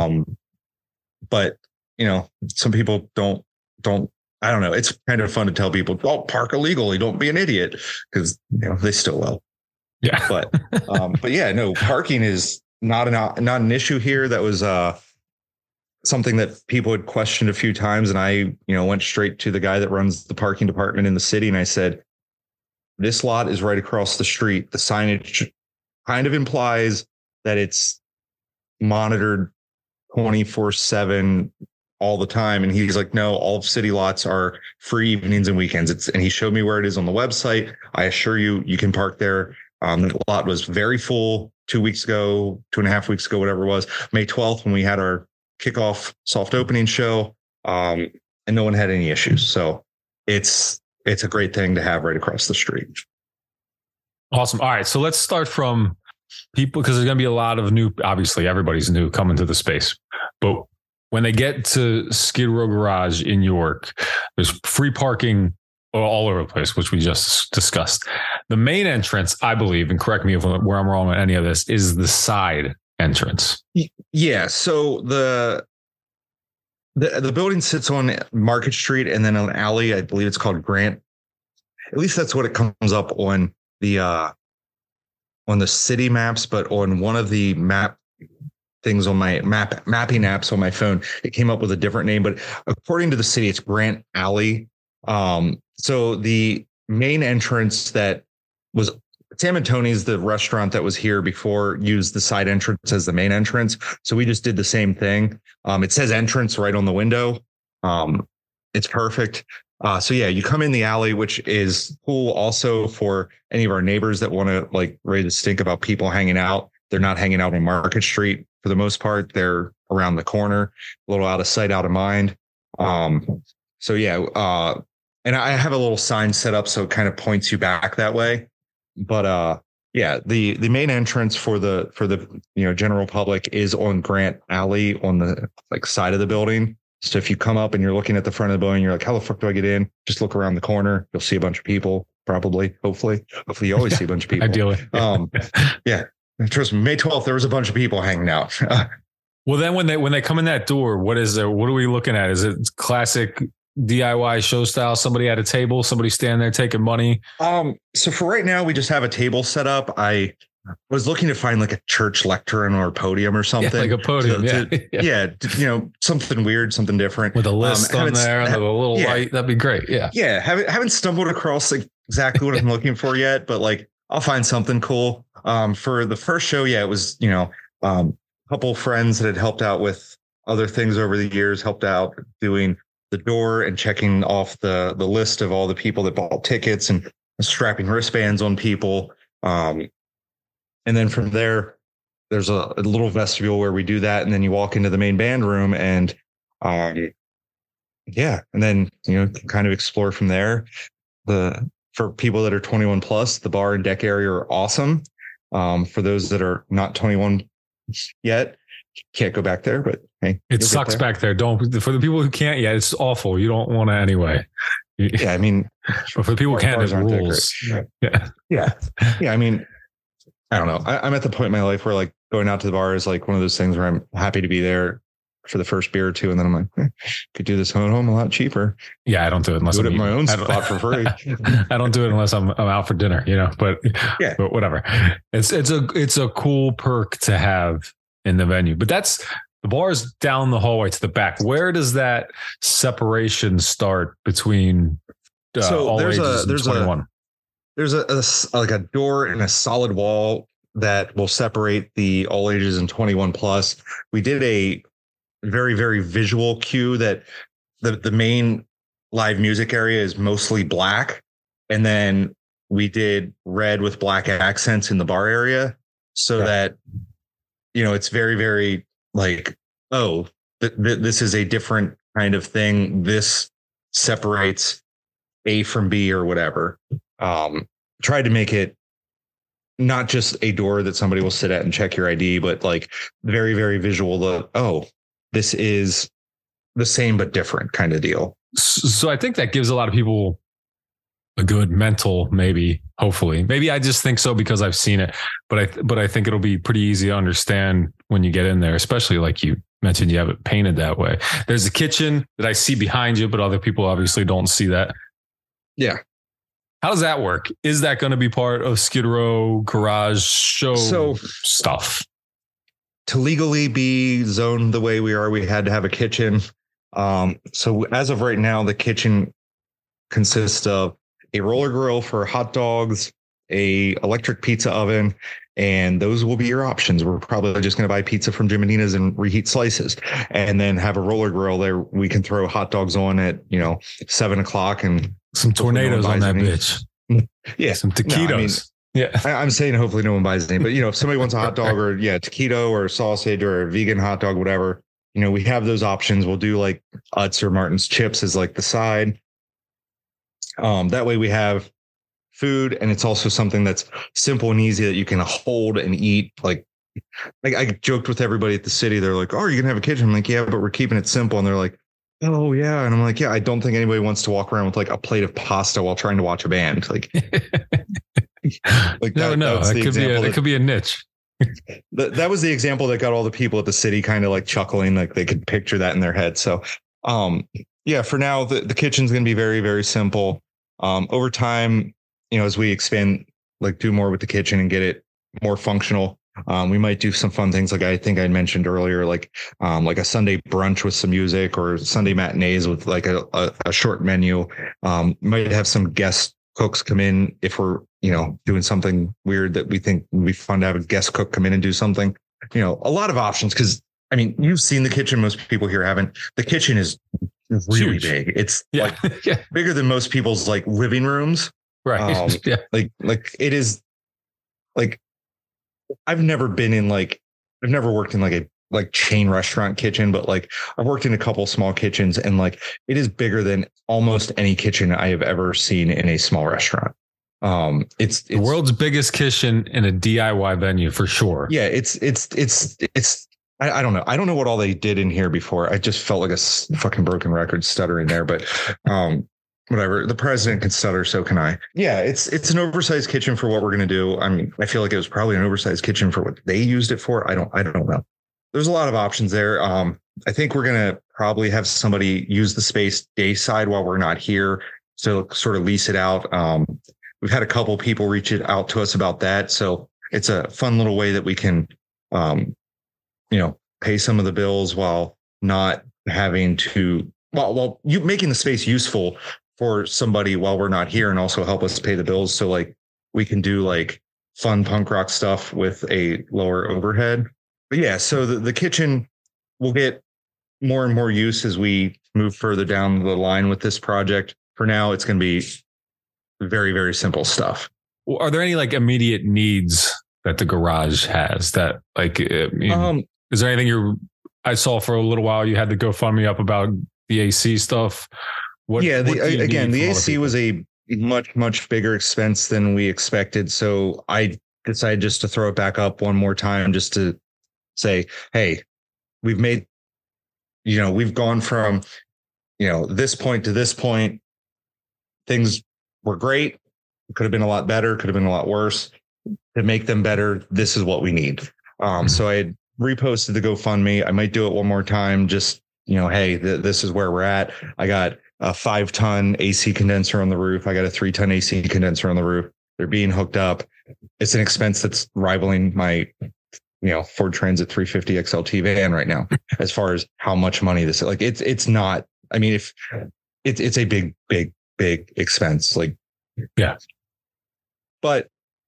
But some people don't. I don't know. It's kind of fun to tell people, don't park illegally. Don't be an idiot, because they still will. Yeah. But yeah, no, parking is not an issue here. That was something that people had questioned a few times. And I, went straight to the guy that runs the parking department in the city. And I said, this lot is right across the street. The signage kind of implies that it's monitored 24/7 all the time. And he's like, no, all of City Lots are free evenings and weekends. And he showed me where it is on the website. I assure you, you can park there. The lot was very full 2 weeks ago, 2.5 weeks ago, whatever it was, May 12th, when we had our kickoff soft opening show, and no one had any issues. So it's a great thing to have right across the street. Awesome. All right. So let's start from people, because there's going to be a lot of new, obviously everybody's new coming to the space, but when they get to Skid Row Garage in York, there's free parking all over the place, which we just discussed. The main entrance, I believe, and correct me where I'm wrong on any of this, is the side entrance. Yeah. So the building sits on Market Street and then an alley. I believe it's called Grant. At least that's what it comes up on the city maps, but on one of the map things on my mapping apps on my phone, it came up with a different name, but according to the city, it's Grant Alley. So the main entrance that was Sam and Tony's, the restaurant that was here before, used the side entrance as the main entrance. So we just did the same thing. It says entrance right on the window. It's perfect. So yeah, you come in the alley, which is cool also for any of our neighbors that want to like raise a stink about people hanging out. They're not hanging out on Market Street for the most part. They're around the corner, a little out of sight, out of mind. So yeah, and I have a little sign set up so it kind of points you back that way. But yeah, the main entrance for the general public is on Grant Alley on the like side of the building. So if you come up and you're looking at the front of the building, you're like, how the fuck do I get in? Just look around the corner. You'll see a bunch of people, probably, hopefully you always see a bunch of people. Ideally. Yeah. Trust me, May 12th, there was a bunch of people hanging out. Well, then when they come in that door, what is there? What are we looking at? Is it classic DIY show style? Somebody at a table, somebody standing there taking money. So for right now, we just have a table set up. I was looking to find like a church lectern or a podium or something. Yeah, like a podium. Yeah. Something weird, something different with a list on there and a little light. That'd be great. Yeah. Yeah. Haven't stumbled across like exactly what I'm looking for yet, but like I'll find something cool. For the first show, yeah, it was, a couple friends that had helped out with other things over the years, helped out doing the door and checking off the list of all the people that bought tickets and strapping wristbands on people. And then from there, there's a little vestibule where we do that. And then you walk into the main band room and and then, kind of explore from there. For people that are 21 plus, the bar and deck area are awesome. For those that are not 21 yet, can't go back there, but hey, it sucks back there. For the people who can't yet, it's awful. You don't want to anyway. Yeah. I mean, but for the people who can't, there's rules. Yeah. I mean, I don't know. I'm at the point in my life where like going out to the bar is like one of those things where I'm happy to be there for the first beer or two. And then I'm like, could do this at home a lot cheaper. Yeah. I don't do it unless I'm at my own spot for free. I don't do it unless I'm out for dinner, but whatever. It's a cool perk to have in the venue, but the bar's down the hallway to the back. Where does that separation start between all ages and 21? There's a door and a solid wall that will separate the all ages and 21 plus. We did a very, very visual cue that the main live music area is mostly black. And then we did red with black accents in the bar area so that, it's very, very like, this is a different kind of thing. This separates A from B or whatever. Tried to make it not just a door that somebody will sit at and check your ID, but like very, very visual. This is the same but different kind of deal. So I think that gives a lot of people a good mental, hopefully. Maybe I just think so because I've seen it, but I think it'll be pretty easy to understand when you get in there, especially like you mentioned, you have it painted that way. There's a kitchen that I see behind you, but other people obviously don't see that. Yeah. How does that work? Is that going to be part of Skid Row Garage show stuff? To legally be zoned the way we are, we had to have a kitchen. So as of right now, the kitchen consists of a roller grill for hot dogs, a electric pizza oven, And those will be your options. We're probably just going to buy pizza from Jim and Nina's and reheat slices, and then have a roller grill there. We can throw hot dogs on at 7:00 and some tornadoes on that bitch. Yeah, some taquitos. I'm saying hopefully no one buys any, but if somebody wants a hot dog or taquito or a sausage or a vegan hot dog, whatever, we have those options. We'll do like Utz or Martin's chips as like the side. That way we have food, and it's also something that's simple and easy that you can hold and eat. Like I joked with everybody at the city. They're like, "Oh, are you gonna have a kitchen?" I'm like, "Yeah, but we're keeping it simple." And they're like, "Oh yeah," and I'm like, "Yeah, I don't think anybody wants to walk around with like a plate of pasta while trying to watch a band." Like, that could be a niche. That was the example that got all the people at the city kind of like chuckling, like they could picture that in their head. So, for now, the kitchen's going to be very, very simple. Over time, as we expand, like do more with the kitchen and get it more functional, we might do some fun things. Like I think I mentioned earlier, like a Sunday brunch with some music, or Sunday matinees with like a short menu. Might have some guest cooks come in if we're, doing something weird that we think would be fun to have a guest cook come in and do something. A lot of options, because you've seen the kitchen. Most people here haven't. The kitchen is really big. It's like bigger than most people's like living rooms. Right. Like it is like, I've never worked in like a chain restaurant kitchen, but like I've worked in a couple small kitchens, and like it is bigger than almost any kitchen I have ever seen in a small restaurant. It's the world's biggest kitchen in a DIY venue for sure. Yeah. It's I don't know. I don't know what all they did in here before. I just felt like a fucking broken record stuttering there, but, whatever. The president can stutter, so can I. Yeah, it's an oversized kitchen for what we're going to do. I feel like it was probably an oversized kitchen for what they used it for. I don't know. There's a lot of options there. I think we're going to probably have somebody use the space day side while we're not here, so sort of lease it out. We've had a couple people reach out to us about that, so it's a fun little way that we can, pay some of the bills while not having to, while you making the space useful for somebody while we're not here, and also help us pay the bills. So like we can do like fun punk rock stuff with a lower overhead. But yeah, so the kitchen will get more and more use as we move further down the line with this project. For now, it's going to be very, very simple stuff. Are there any like immediate needs that the garage has that like, is there anything I saw for a little while you had to GoFundMe up about the AC stuff? The AC was a much, much bigger expense than we expected. So I decided just to throw it back up one more time, just to say, hey, we've gone from, this point to this point. Things were great. It could have been a lot better. Could have been a lot worse. To make them better, this is what we need. So I had reposted the GoFundMe. I might do it one more time. Just, hey, this is where we're at. I got a 5-ton AC condenser on the roof. I got a 3-ton AC condenser on the roof. They're being hooked up. It's an expense that's rivaling my, Ford Transit 350 XLT van right now, as far as how much money this is. Like it's not. If it's a big, big, big expense. Like, yeah. But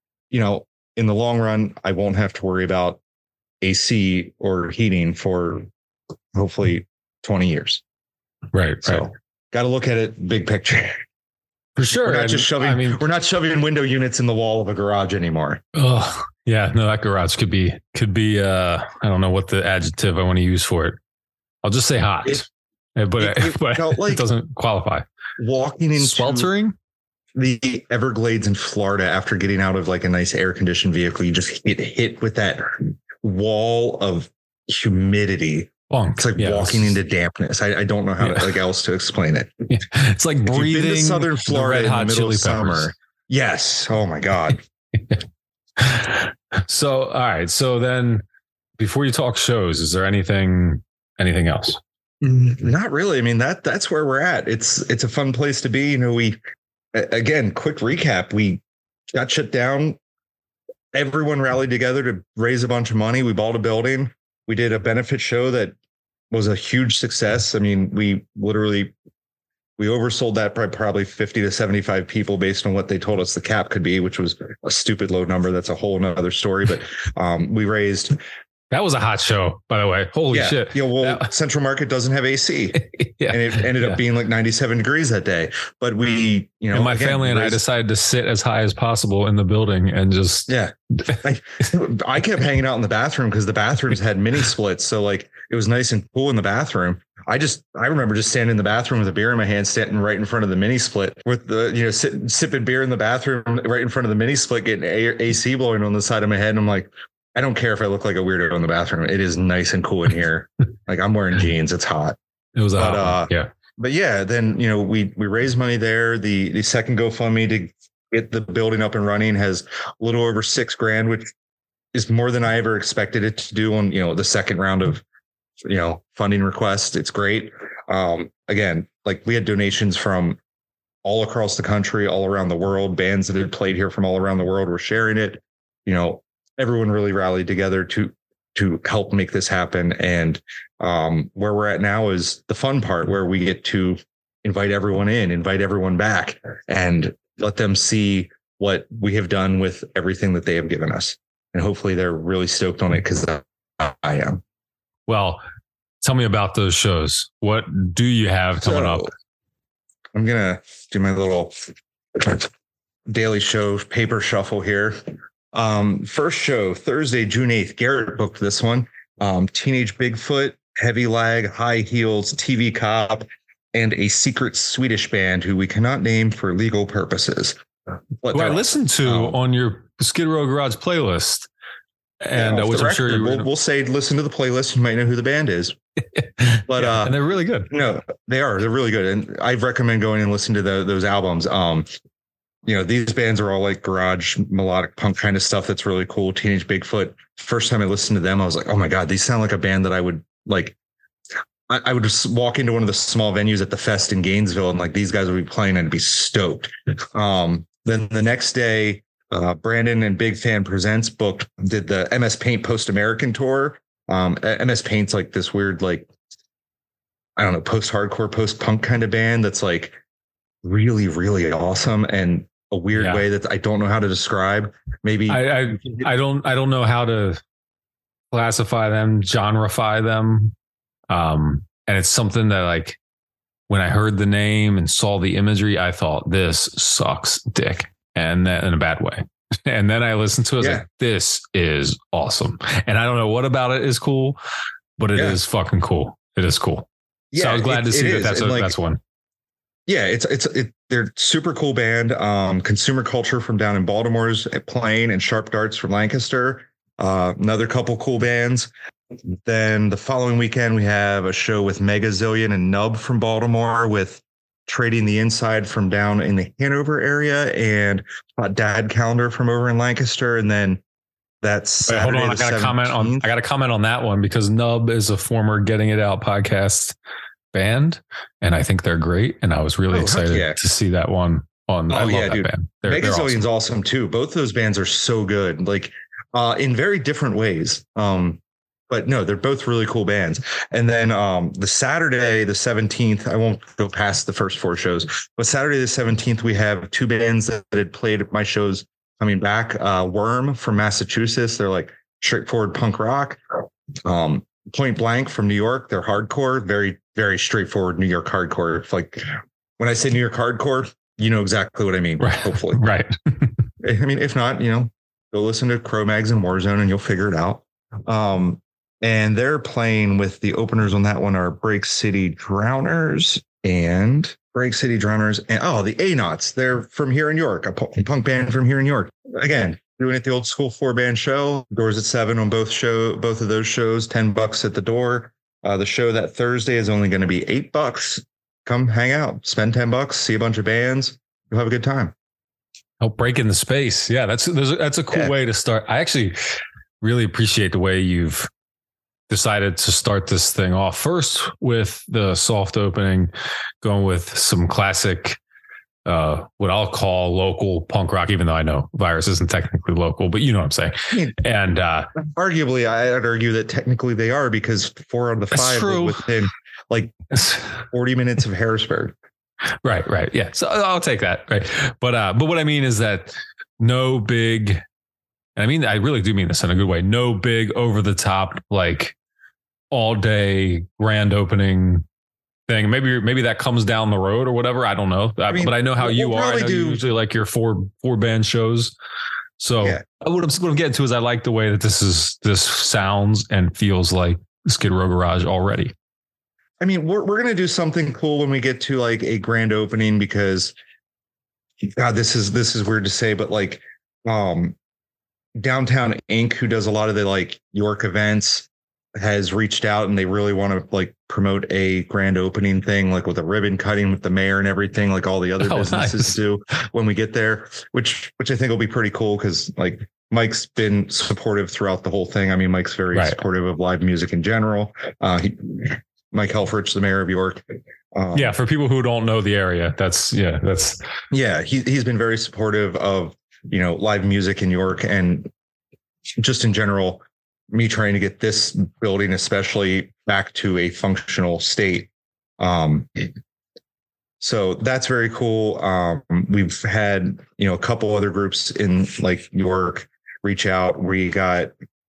in the long run, I won't have to worry about AC or heating for hopefully 20 years. Right. So got to look at it big picture. For sure. We're not just shoving, we're not shoving window units in the wall of a garage anymore. Oh, yeah. No, that garage could be, I don't know what the adjective I want to use for it. I'll just say hot, but it doesn't qualify. Walking into sweltering the Everglades in Florida after getting out of like a nice air conditioned vehicle, you just get hit with that wall of humidity. It's like walking into dampness. I don't know how else to explain it. Yeah. It's like breathing to Southern Florida in the middle of summer. Yes. Oh my God. So, all right. So then before you talk shows, is there anything else? Not really. That's where we're at. It's a fun place to be. Quick recap. We got shut down. Everyone rallied together to raise a bunch of money. We bought a building. We did a benefit show that was a huge success. We literally we oversold that by probably 50 to 75 people based on what they told us the cap could be, which was a stupid low number. That's a whole nother story. But we raised. That was a hot show, by the way. Holy shit. Yeah, well, Central Market doesn't have AC. And it ended up being like 97 degrees that day. But we, and my family and I decided to sit as high as possible in the building and just. Yeah. I kept hanging out in the bathroom because the bathrooms had mini splits. So like it was nice and cool in the bathroom. I remember just standing in the bathroom with a beer in my hand, standing right in front of the mini split with the, sipping beer in the bathroom right in front of the mini split, getting AC blowing on the side of my head. And I'm like, I don't care if I look like a weirdo in the bathroom. It is nice and cool in here. Like I'm wearing jeans. It's hot. It was hot. But yeah, then, we raised money there. The second GoFundMe to get the building up and running has a little over $6,000, which is more than I ever expected it to do on, the second round of, funding requests. It's great. Again, like we had donations from all across the country, all around the world. Bands that had played here from all around the world were sharing it. Everyone really rallied together to help make this happen. And where we're at now is the fun part, where we get to invite everyone in, invite everyone back, and let them see what we have done with everything that they have given us. And hopefully they're really stoked on it, because I am. Well, tell me about those shows. What do you have coming up? I'm going to do my little daily show paper shuffle here. First show, Thursday, June 8th. Garrett booked this one. Teenage Bigfoot, Heavy Lag, High Heels, TV Cop, and a secret Swedish band who we cannot name for legal purposes. Who I listened to on your Skid Row Garage playlist. And I'm sure we'll say, listen to the playlist. You might know who the band is, but and they're really good. No, they are. They're really good. And I recommend going and listening to those albums. These bands are all like garage melodic punk kind of stuff. That's really cool. Teenage Bigfoot. First time I listened to them, I was like, oh my God, these sound like a band that I would like. I would just walk into one of the small venues at the Fest in Gainesville, and like these guys would be playing and I'd be stoked. Then the next day, Brandon and Big Fan Presents did the MS Paint Post American tour. MS Paint's like this weird, like, I don't know, post-hardcore, post-punk kind of band that's like really, really awesome, and a weird way that I don't know how to describe. Maybe I don't know how to classify them, genreify them. And it's something that, like, when I heard the name and saw the imagery, I thought, this sucks dick. And that in a bad way. And then I listened to it. I was like, this is awesome. And I don't know what about it is cool, but it is fucking cool. It is cool. Yeah, so I was glad to see that that's one. Yeah, they're super cool band. Consumer Culture from down in Baltimore's playing, and Sharp Darts from Lancaster. Another couple cool bands. Then the following weekend, we have a show with Megazillion and Nub from Baltimore, with Trading the Inside from down in the Hanover area, and Dad Calendar from over in Lancaster. And then that's Saturday. Hold on, I got to comment on that one, because Nub is a former Getting It Out podcast band, and I think they're great. And I was really excited to see that one on. I love that band. Megazillion's awesome too. Both those bands are so good, like in very different ways. But no, they're both really cool bands. And then the Saturday, the 17th, I won't go past the first four shows, but Saturday the 17th, we have two bands that had played at my shows coming back. Worm from Massachusetts. They're like straightforward punk rock. Point Blank from New York. They're hardcore, very, very straightforward New York hardcore. If, like, when I say New York hardcore, you know exactly what I mean. Right. Hopefully. Right. I mean, if not, go listen to Cro-Mags and Warzone and you'll figure it out. And they're playing with the openers on that one are Break City Drowners and the A-Knots. They're from here in York, a punk band from here in York. Again, doing it the old school 4-band show. Doors at 7 on both of those shows, $10 at the door. The show that Thursday is only going to be $8. Come hang out, spend $10, see a bunch of bands. You'll have a good time. Help break in the space. Yeah, that's a cool way to start. I actually really appreciate the way you've decided to start this thing off first with the soft opening, going with some classic, what I'll call local punk rock, even though I know Virus isn't technically local, but you know what I'm saying. And arguably, I'd argue that technically they are, because 4 out of the 5 were within like 40 minutes of Harrisburg. Right. Yeah. So I'll take that. Right. But what I mean is that no big, and I mean, I really do mean this in a good way. No big over the top, like all day grand opening thing. Maybe that comes down the road or whatever. I don't know. But I know how you are. I know you usually like your four band shows. So what I'm getting to is I like the way that this sounds and feels like Skid Row Garage already. I mean, we're going to do something cool when we get to like a grand opening, because God, this is weird to say, but like Downtown Inc., who does a lot of the like York events, has reached out and they really want to like promote a grand opening thing, like with a ribbon cutting with the mayor and everything, like all the other businesses do when we get there, which I think will be pretty cool, because like Mike's been supportive throughout the whole thing. I mean, Mike's very supportive of live music in general. Mike Helfrich, the mayor of York. For people who don't know the area, he's been very supportive of, live music in York, and just in general, me trying to get this building especially back to a functional state. So that's very cool. We've had, a couple other groups in like York reach out. We got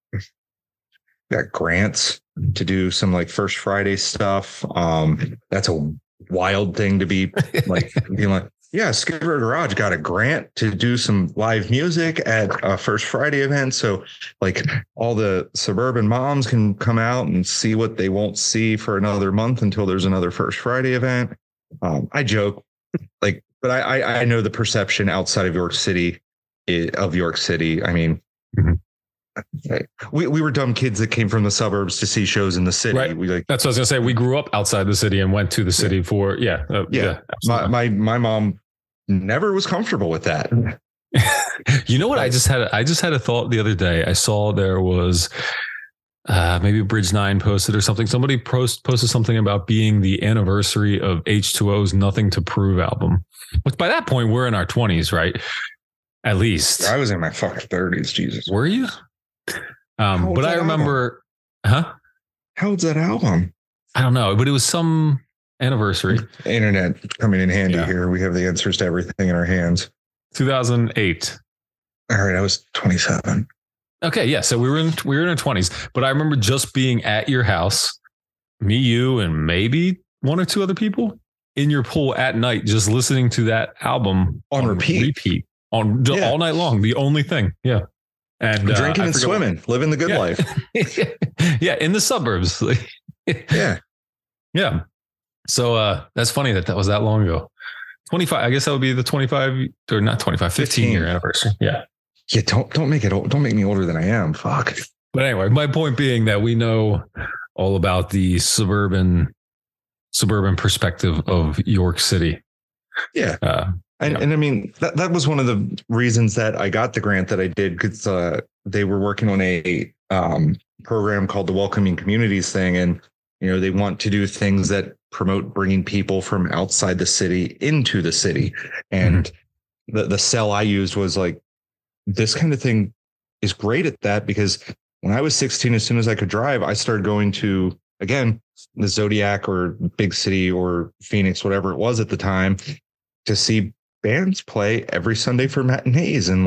grants to do some like First Friday stuff. That's a wild thing to be like, being like, yeah, Skid Row Garage got a grant to do some live music at a First Friday event. So like all the suburban moms can come out and see what they won't see for another month until there's another First Friday event. I joke like, but I know the perception outside of York City. I mean, we were dumb kids that came from the suburbs to see shows in the city. Right. That's what I was gonna say. We grew up outside the city and went to the city for my mom never was comfortable with that. You know what? I just had a thought the other day. I saw there was maybe Bridge 9 posted or something. Somebody posted something about being the anniversary of H2O's Nothing to Prove album. Which by that point we're in our 20s, right? At least I was in my fucking 30s. Jesus, were you? But I remember, How old's that album? I don't know, but it was some anniversary. Internet coming in handy here. We have the answers to everything in our hands. 2008. All right, I was 27. Okay, yeah. So we were in our 20s, but I remember just being at your house, me, you, and maybe one or two other people in your pool at night, just listening to that album on repeat. All night long. The only thing. Yeah. And drinking and swimming, living the good life. Yeah. In the suburbs. Yeah. Yeah. So that's funny that was that long ago. 25. I guess that would be the 25 or not 25, 15 year anniversary. Yeah. Yeah. Don't make it old. Don't make me older than I am. Fuck. But anyway, my point being that we know all about the suburban perspective of York City. Yeah. And I mean, that was one of the reasons that I got the grant that I did, because they were working on a program called the Welcoming Communities thing. And, they want to do things that promote bringing people from outside the city into the city. And the sell I used was like, this kind of thing is great at that, because when I was 16, as soon as I could drive, I started going to, again, the Zodiac or Big City or Phoenix, whatever it was at the time, to see bands play every Sunday for matinees. And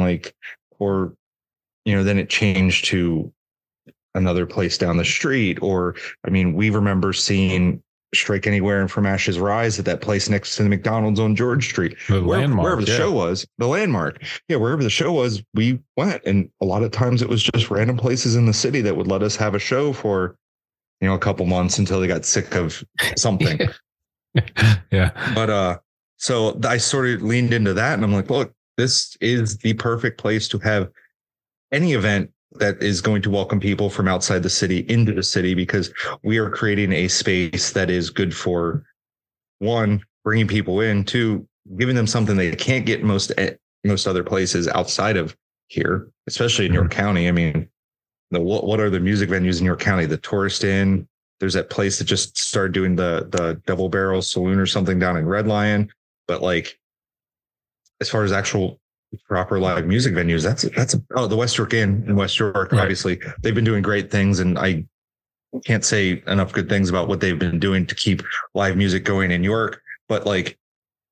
then it changed to another place down the street. Or, I mean, we remember seeing Strike Anywhere and From Ashes Rise at that place next to the McDonald's on George Street. Wherever the show was, the Landmark. Yeah, wherever the show was, we went. And a lot of times it was just random places in the city that would let us have a show for, a couple months until they got sick of something. Yeah. But so I sort of leaned into that, and I'm like, look, this is the perfect place to have any event that is going to welcome people from outside the city into the city, because we are creating a space that is good for, one, bringing people in, two, giving them something they can't get most other places outside of here, especially in York County. I mean, what are the music venues in York County? The Tourist Inn. There's that place that just started doing the Double Barrel Saloon or something down in Red Lion. But like, as far as actual proper live music venues, that's the West York Inn in West York. Right. Obviously, they've been doing great things, and I can't say enough good things about what they've been doing to keep live music going in York. But like,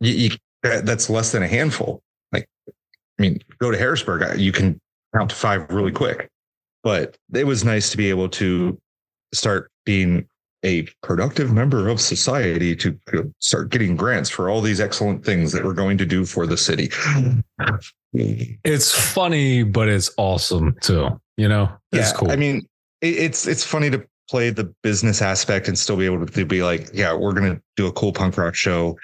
that's less than a handful. Like, I mean, go to Harrisburg, you can count to 5 really quick. But it was nice to be able to start being a productive member of society, to start getting grants for all these excellent things that we're going to do for the city. It's funny, but it's awesome too. It's cool. I mean, it's funny to play the business aspect and still be able to be like, yeah, we're going to do a cool punk rock show.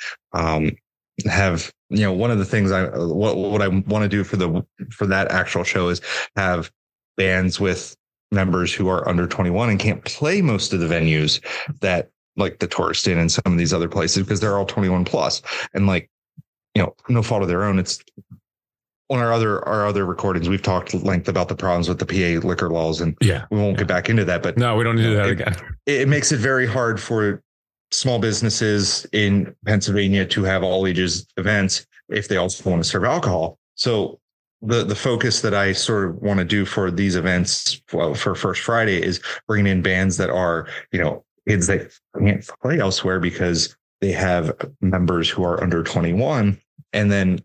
Have, one of the things what I want to do for that actual show is have bands with members who are under 21 and can't play most of the venues that like the Tourist Inn and some of these other places, because they're all 21 plus, and like, no fault of their own. It's on our other recordings, we've talked at length about the problems with the PA liquor laws, and we won't get back into that, but no, we don't need to do that again. It makes it very hard for small businesses in Pennsylvania to have all ages events if they also want to serve alcohol. So the focus that I sort of want to do for these events for First Friday is bringing in bands that are, kids that can't play elsewhere because they have members who are under 21. And then,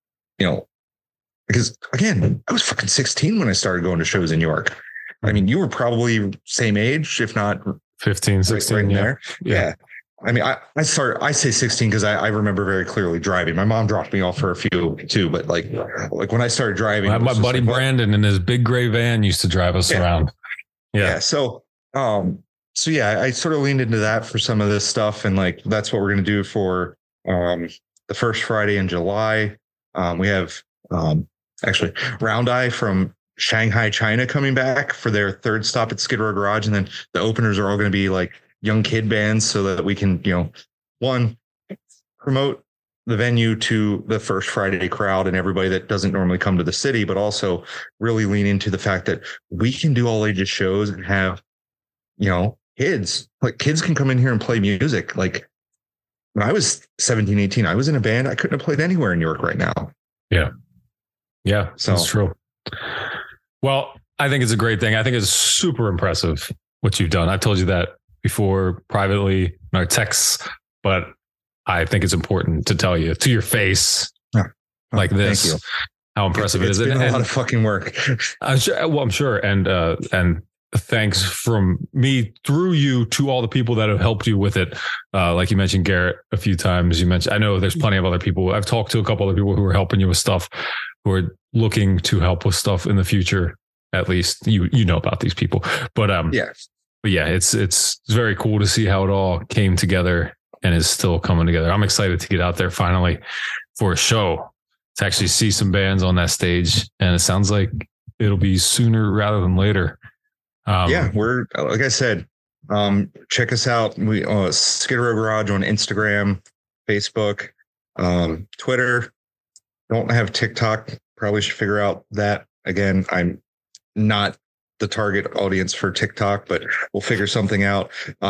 because again, I was fucking 16 when I started going to shows in New York. I mean, you were probably same age, if not 15, 16. Right there. Yeah. I mean, I say 16 because I remember very clearly driving. My mom dropped me off for a few too, but like when I started driving, my buddy Brandon in his big gray van used to drive us around. Yeah. So I sort of leaned into that for some of this stuff. And like, that's what we're going to do for the first Friday in July. We have actually Round Eye from Shanghai, China coming back for their third stop at Skid Row Garage. And then the openers are all going to be like young kid bands, so that we can, one, promote the venue to the First Friday crowd and everybody that doesn't normally come to the city, but also really lean into the fact that we can do all ages shows and have, kids can come in here and play music. Like when I was 17, 18, I was in a band. I couldn't have played anywhere in New York right now. Yeah. Yeah. So that's true. Well, I think it's a great thing. I think it's super impressive what you've done. I've told you that before privately in our texts, but I think it's important to tell you to your face like this. Thank you. How impressive it is. It's been a lot of fucking work. I'm sure. And thanks from me through you to all the people that have helped you with it. Like you mentioned Garrett a few times. I know there's plenty of other people. I've talked to a couple other people who are helping you with stuff, who are looking to help with stuff in the future. At least you know about these people, but But yeah, it's very cool to see how it all came together and is still coming together. I'm excited to get out there finally for a show, to actually see some bands on that stage. And it sounds like it'll be sooner rather than later. We're, like I said, check us out. We Skid Row Garage on Instagram, Facebook, Twitter. Don't have TikTok. Probably should figure out that. Again, I'm not the target audience for TikTok, but we'll figure something out.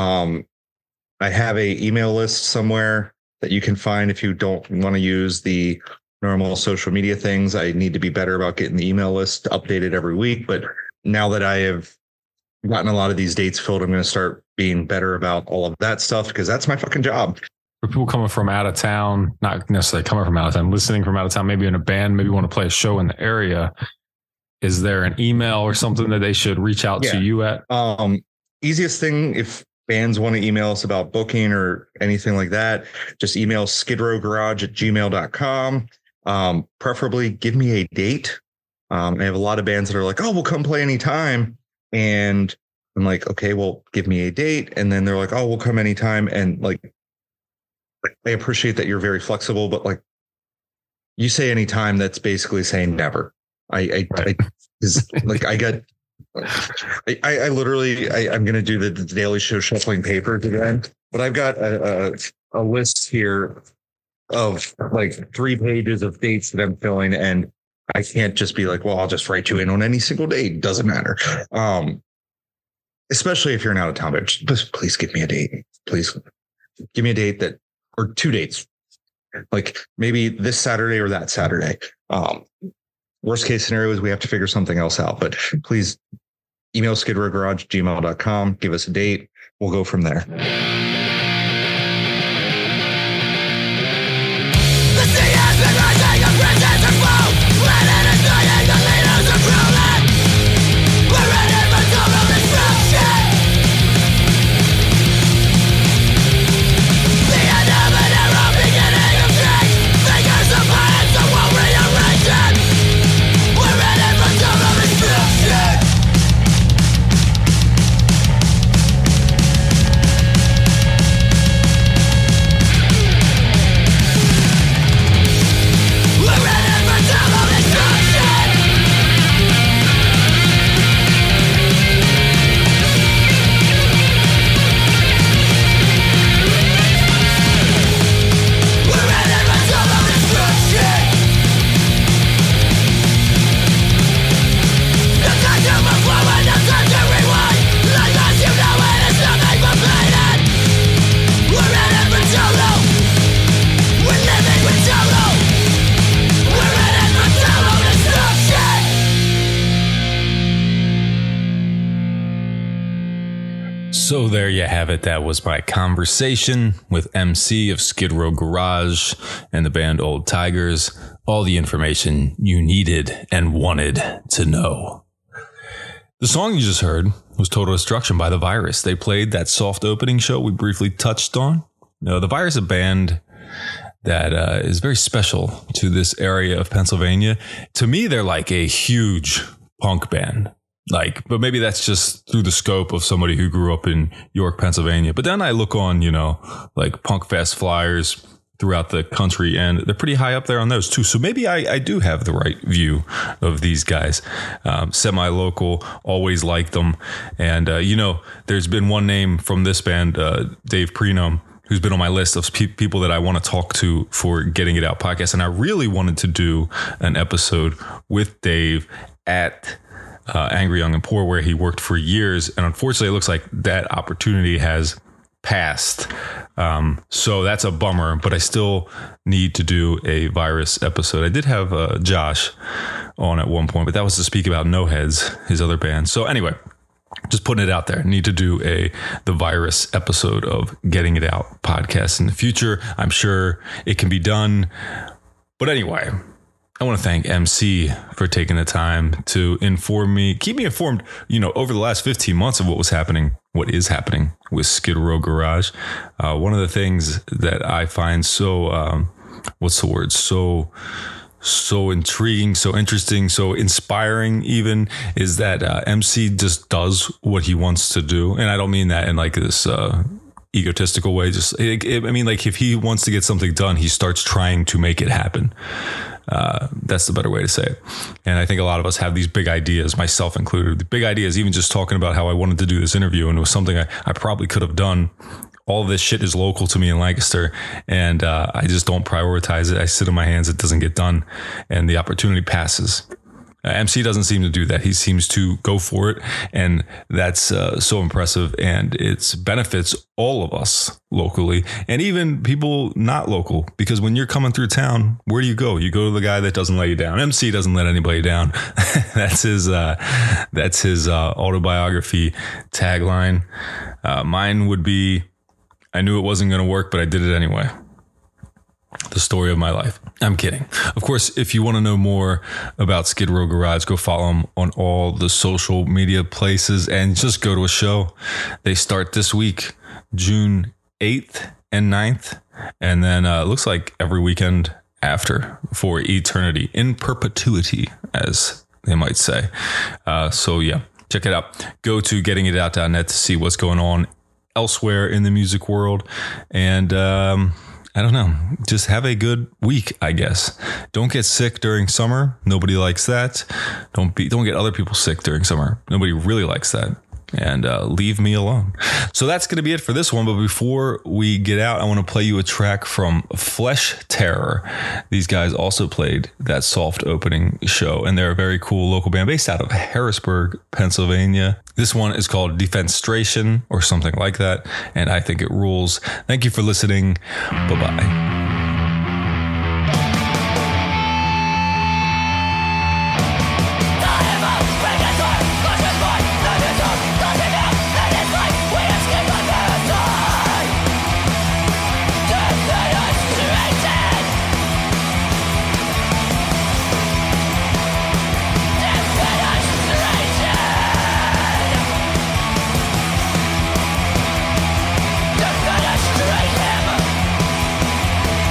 I have a email list somewhere that you can find if you don't want to use the normal social media things. I need to be better about getting the email list updated every week. But now that I have gotten a lot of these dates filled, I'm going to start being better about all of that stuff, because that's my fucking job. For people coming from out of town, not necessarily coming from out of town, listening from out of town, maybe in a band, maybe want to play a show in the area, is there an email or something that they should reach out to you at? Easiest thing, if bands want to email us about booking or anything like that, just email skidrowgarage@gmail.com. Preferably give me a date. I have a lot of bands that are like, oh, we'll come play anytime. And I'm like, okay, well, give me a date. And then they're like, oh, we'll come anytime. And like, I appreciate that you're very flexible, but like, you say anytime, that's basically saying never. I'm going to do the Daily Show shuffling papers again, but I've got a list here of like 3 pages of dates that I'm filling, and I can't just be like, well, I'll just write you in on any single date. Doesn't matter. Especially if you're an out of town, but just please give me a date. Please give me a date or 2 dates, like maybe this Saturday or that Saturday. Worst case scenario is we have to figure something else out, but please email skidrowgarage@gmail.com. Give us a date. We'll go from there. So there you have it. That was my conversation with MC of Skid Row Garage and the band Old Tigers. All the information you needed and wanted to know. The song you just heard was Total Destruction by The Virus. They played that soft opening show we briefly touched on. Now, The Virus is a band that is very special to this area of Pennsylvania. To me, they're like a huge punk band. But maybe that's just through the scope of somebody who grew up in York, Pennsylvania. But then I look on, like Punk Fest flyers throughout the country, and they're pretty high up there on those too. So maybe I do have the right view of these guys. Semi-local, always liked them. And, there's been one name from this band, Dave Prenum, who's been on my list of people that I want to talk to for Getting It Out podcast. And I really wanted to do an episode with Dave at Angry Young and Poor, where he worked for years. And unfortunately, it looks like that opportunity has passed. So that's a bummer, but I still need to do a Virus episode. I did have Josh on at one point, but that was to speak about No Heads, his other band. So anyway, just putting it out there. Need to do the Virus episode of Getting It Out podcast in the future. I'm sure it can be done. But anyway, I want to thank MC for taking the time to inform me, keep me informed, over the last 15 months of what is happening with Skid Row Garage. One of the things that I find so, so intriguing, so interesting, so inspiring even, is that MC just does what he wants to do. And I don't mean that in like this egotistical way. If he wants to get something done, he starts trying to make it happen. That's the better way to say it. And I think a lot of us have these big ideas, myself included, the big ideas, even just talking about how I wanted to do this interview, and it was something I probably could have done. All of this shit is local to me in Lancaster, and I just don't prioritize it. I sit on my hands, it doesn't get done, and the opportunity passes. MC doesn't seem to do that. He seems to go for it, and that's so impressive, and it benefits all of us locally and even people not local, because when you're coming through town, where do you go? You go to the guy that doesn't let you down. MC doesn't let anybody down. That's his autobiography tagline. Mine would be, I knew it wasn't going to work, but I did it anyway. The story of my life. I'm kidding. Of course, if you want to know more about Skid Row Garage, go follow them on all the social media places and just go to a show. They start this week, June 8th and 9th. And then it looks like every weekend after for eternity, in perpetuity, as they might say. So yeah, check it out. Go to gettingitout.net to see what's going on elsewhere in the music world. And I don't know, just have a good week, I guess. Don't get sick during summer. Nobody likes that. Don't get other people sick during summer. Nobody really likes that. And leave me alone. So that's going to be it for this one. But before we get out, I want to play you a track from Flesh Terror. These guys also played that soft opening show, and they're a very cool local band based out of Harrisburg, Pennsylvania. This one is called Defenstration or something like that, and I think it rules. Thank you for listening. Bye-bye. Defenestrate him.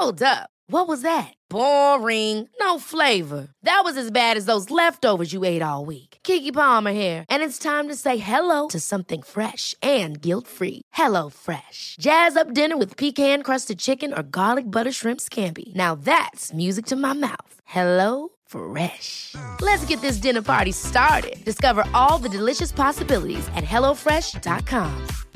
Hold up. What was that? Boring. No flavor. That was as bad as those leftovers you ate all week. Keke Palmer here, and it's time to say hello to something fresh and guilt-free. Hello Fresh. Jazz up dinner with pecan-crusted chicken or garlic butter shrimp scampi. Now that's music to my mouth. Hello Fresh. Let's get this dinner party started. Discover all the delicious possibilities at HelloFresh.com.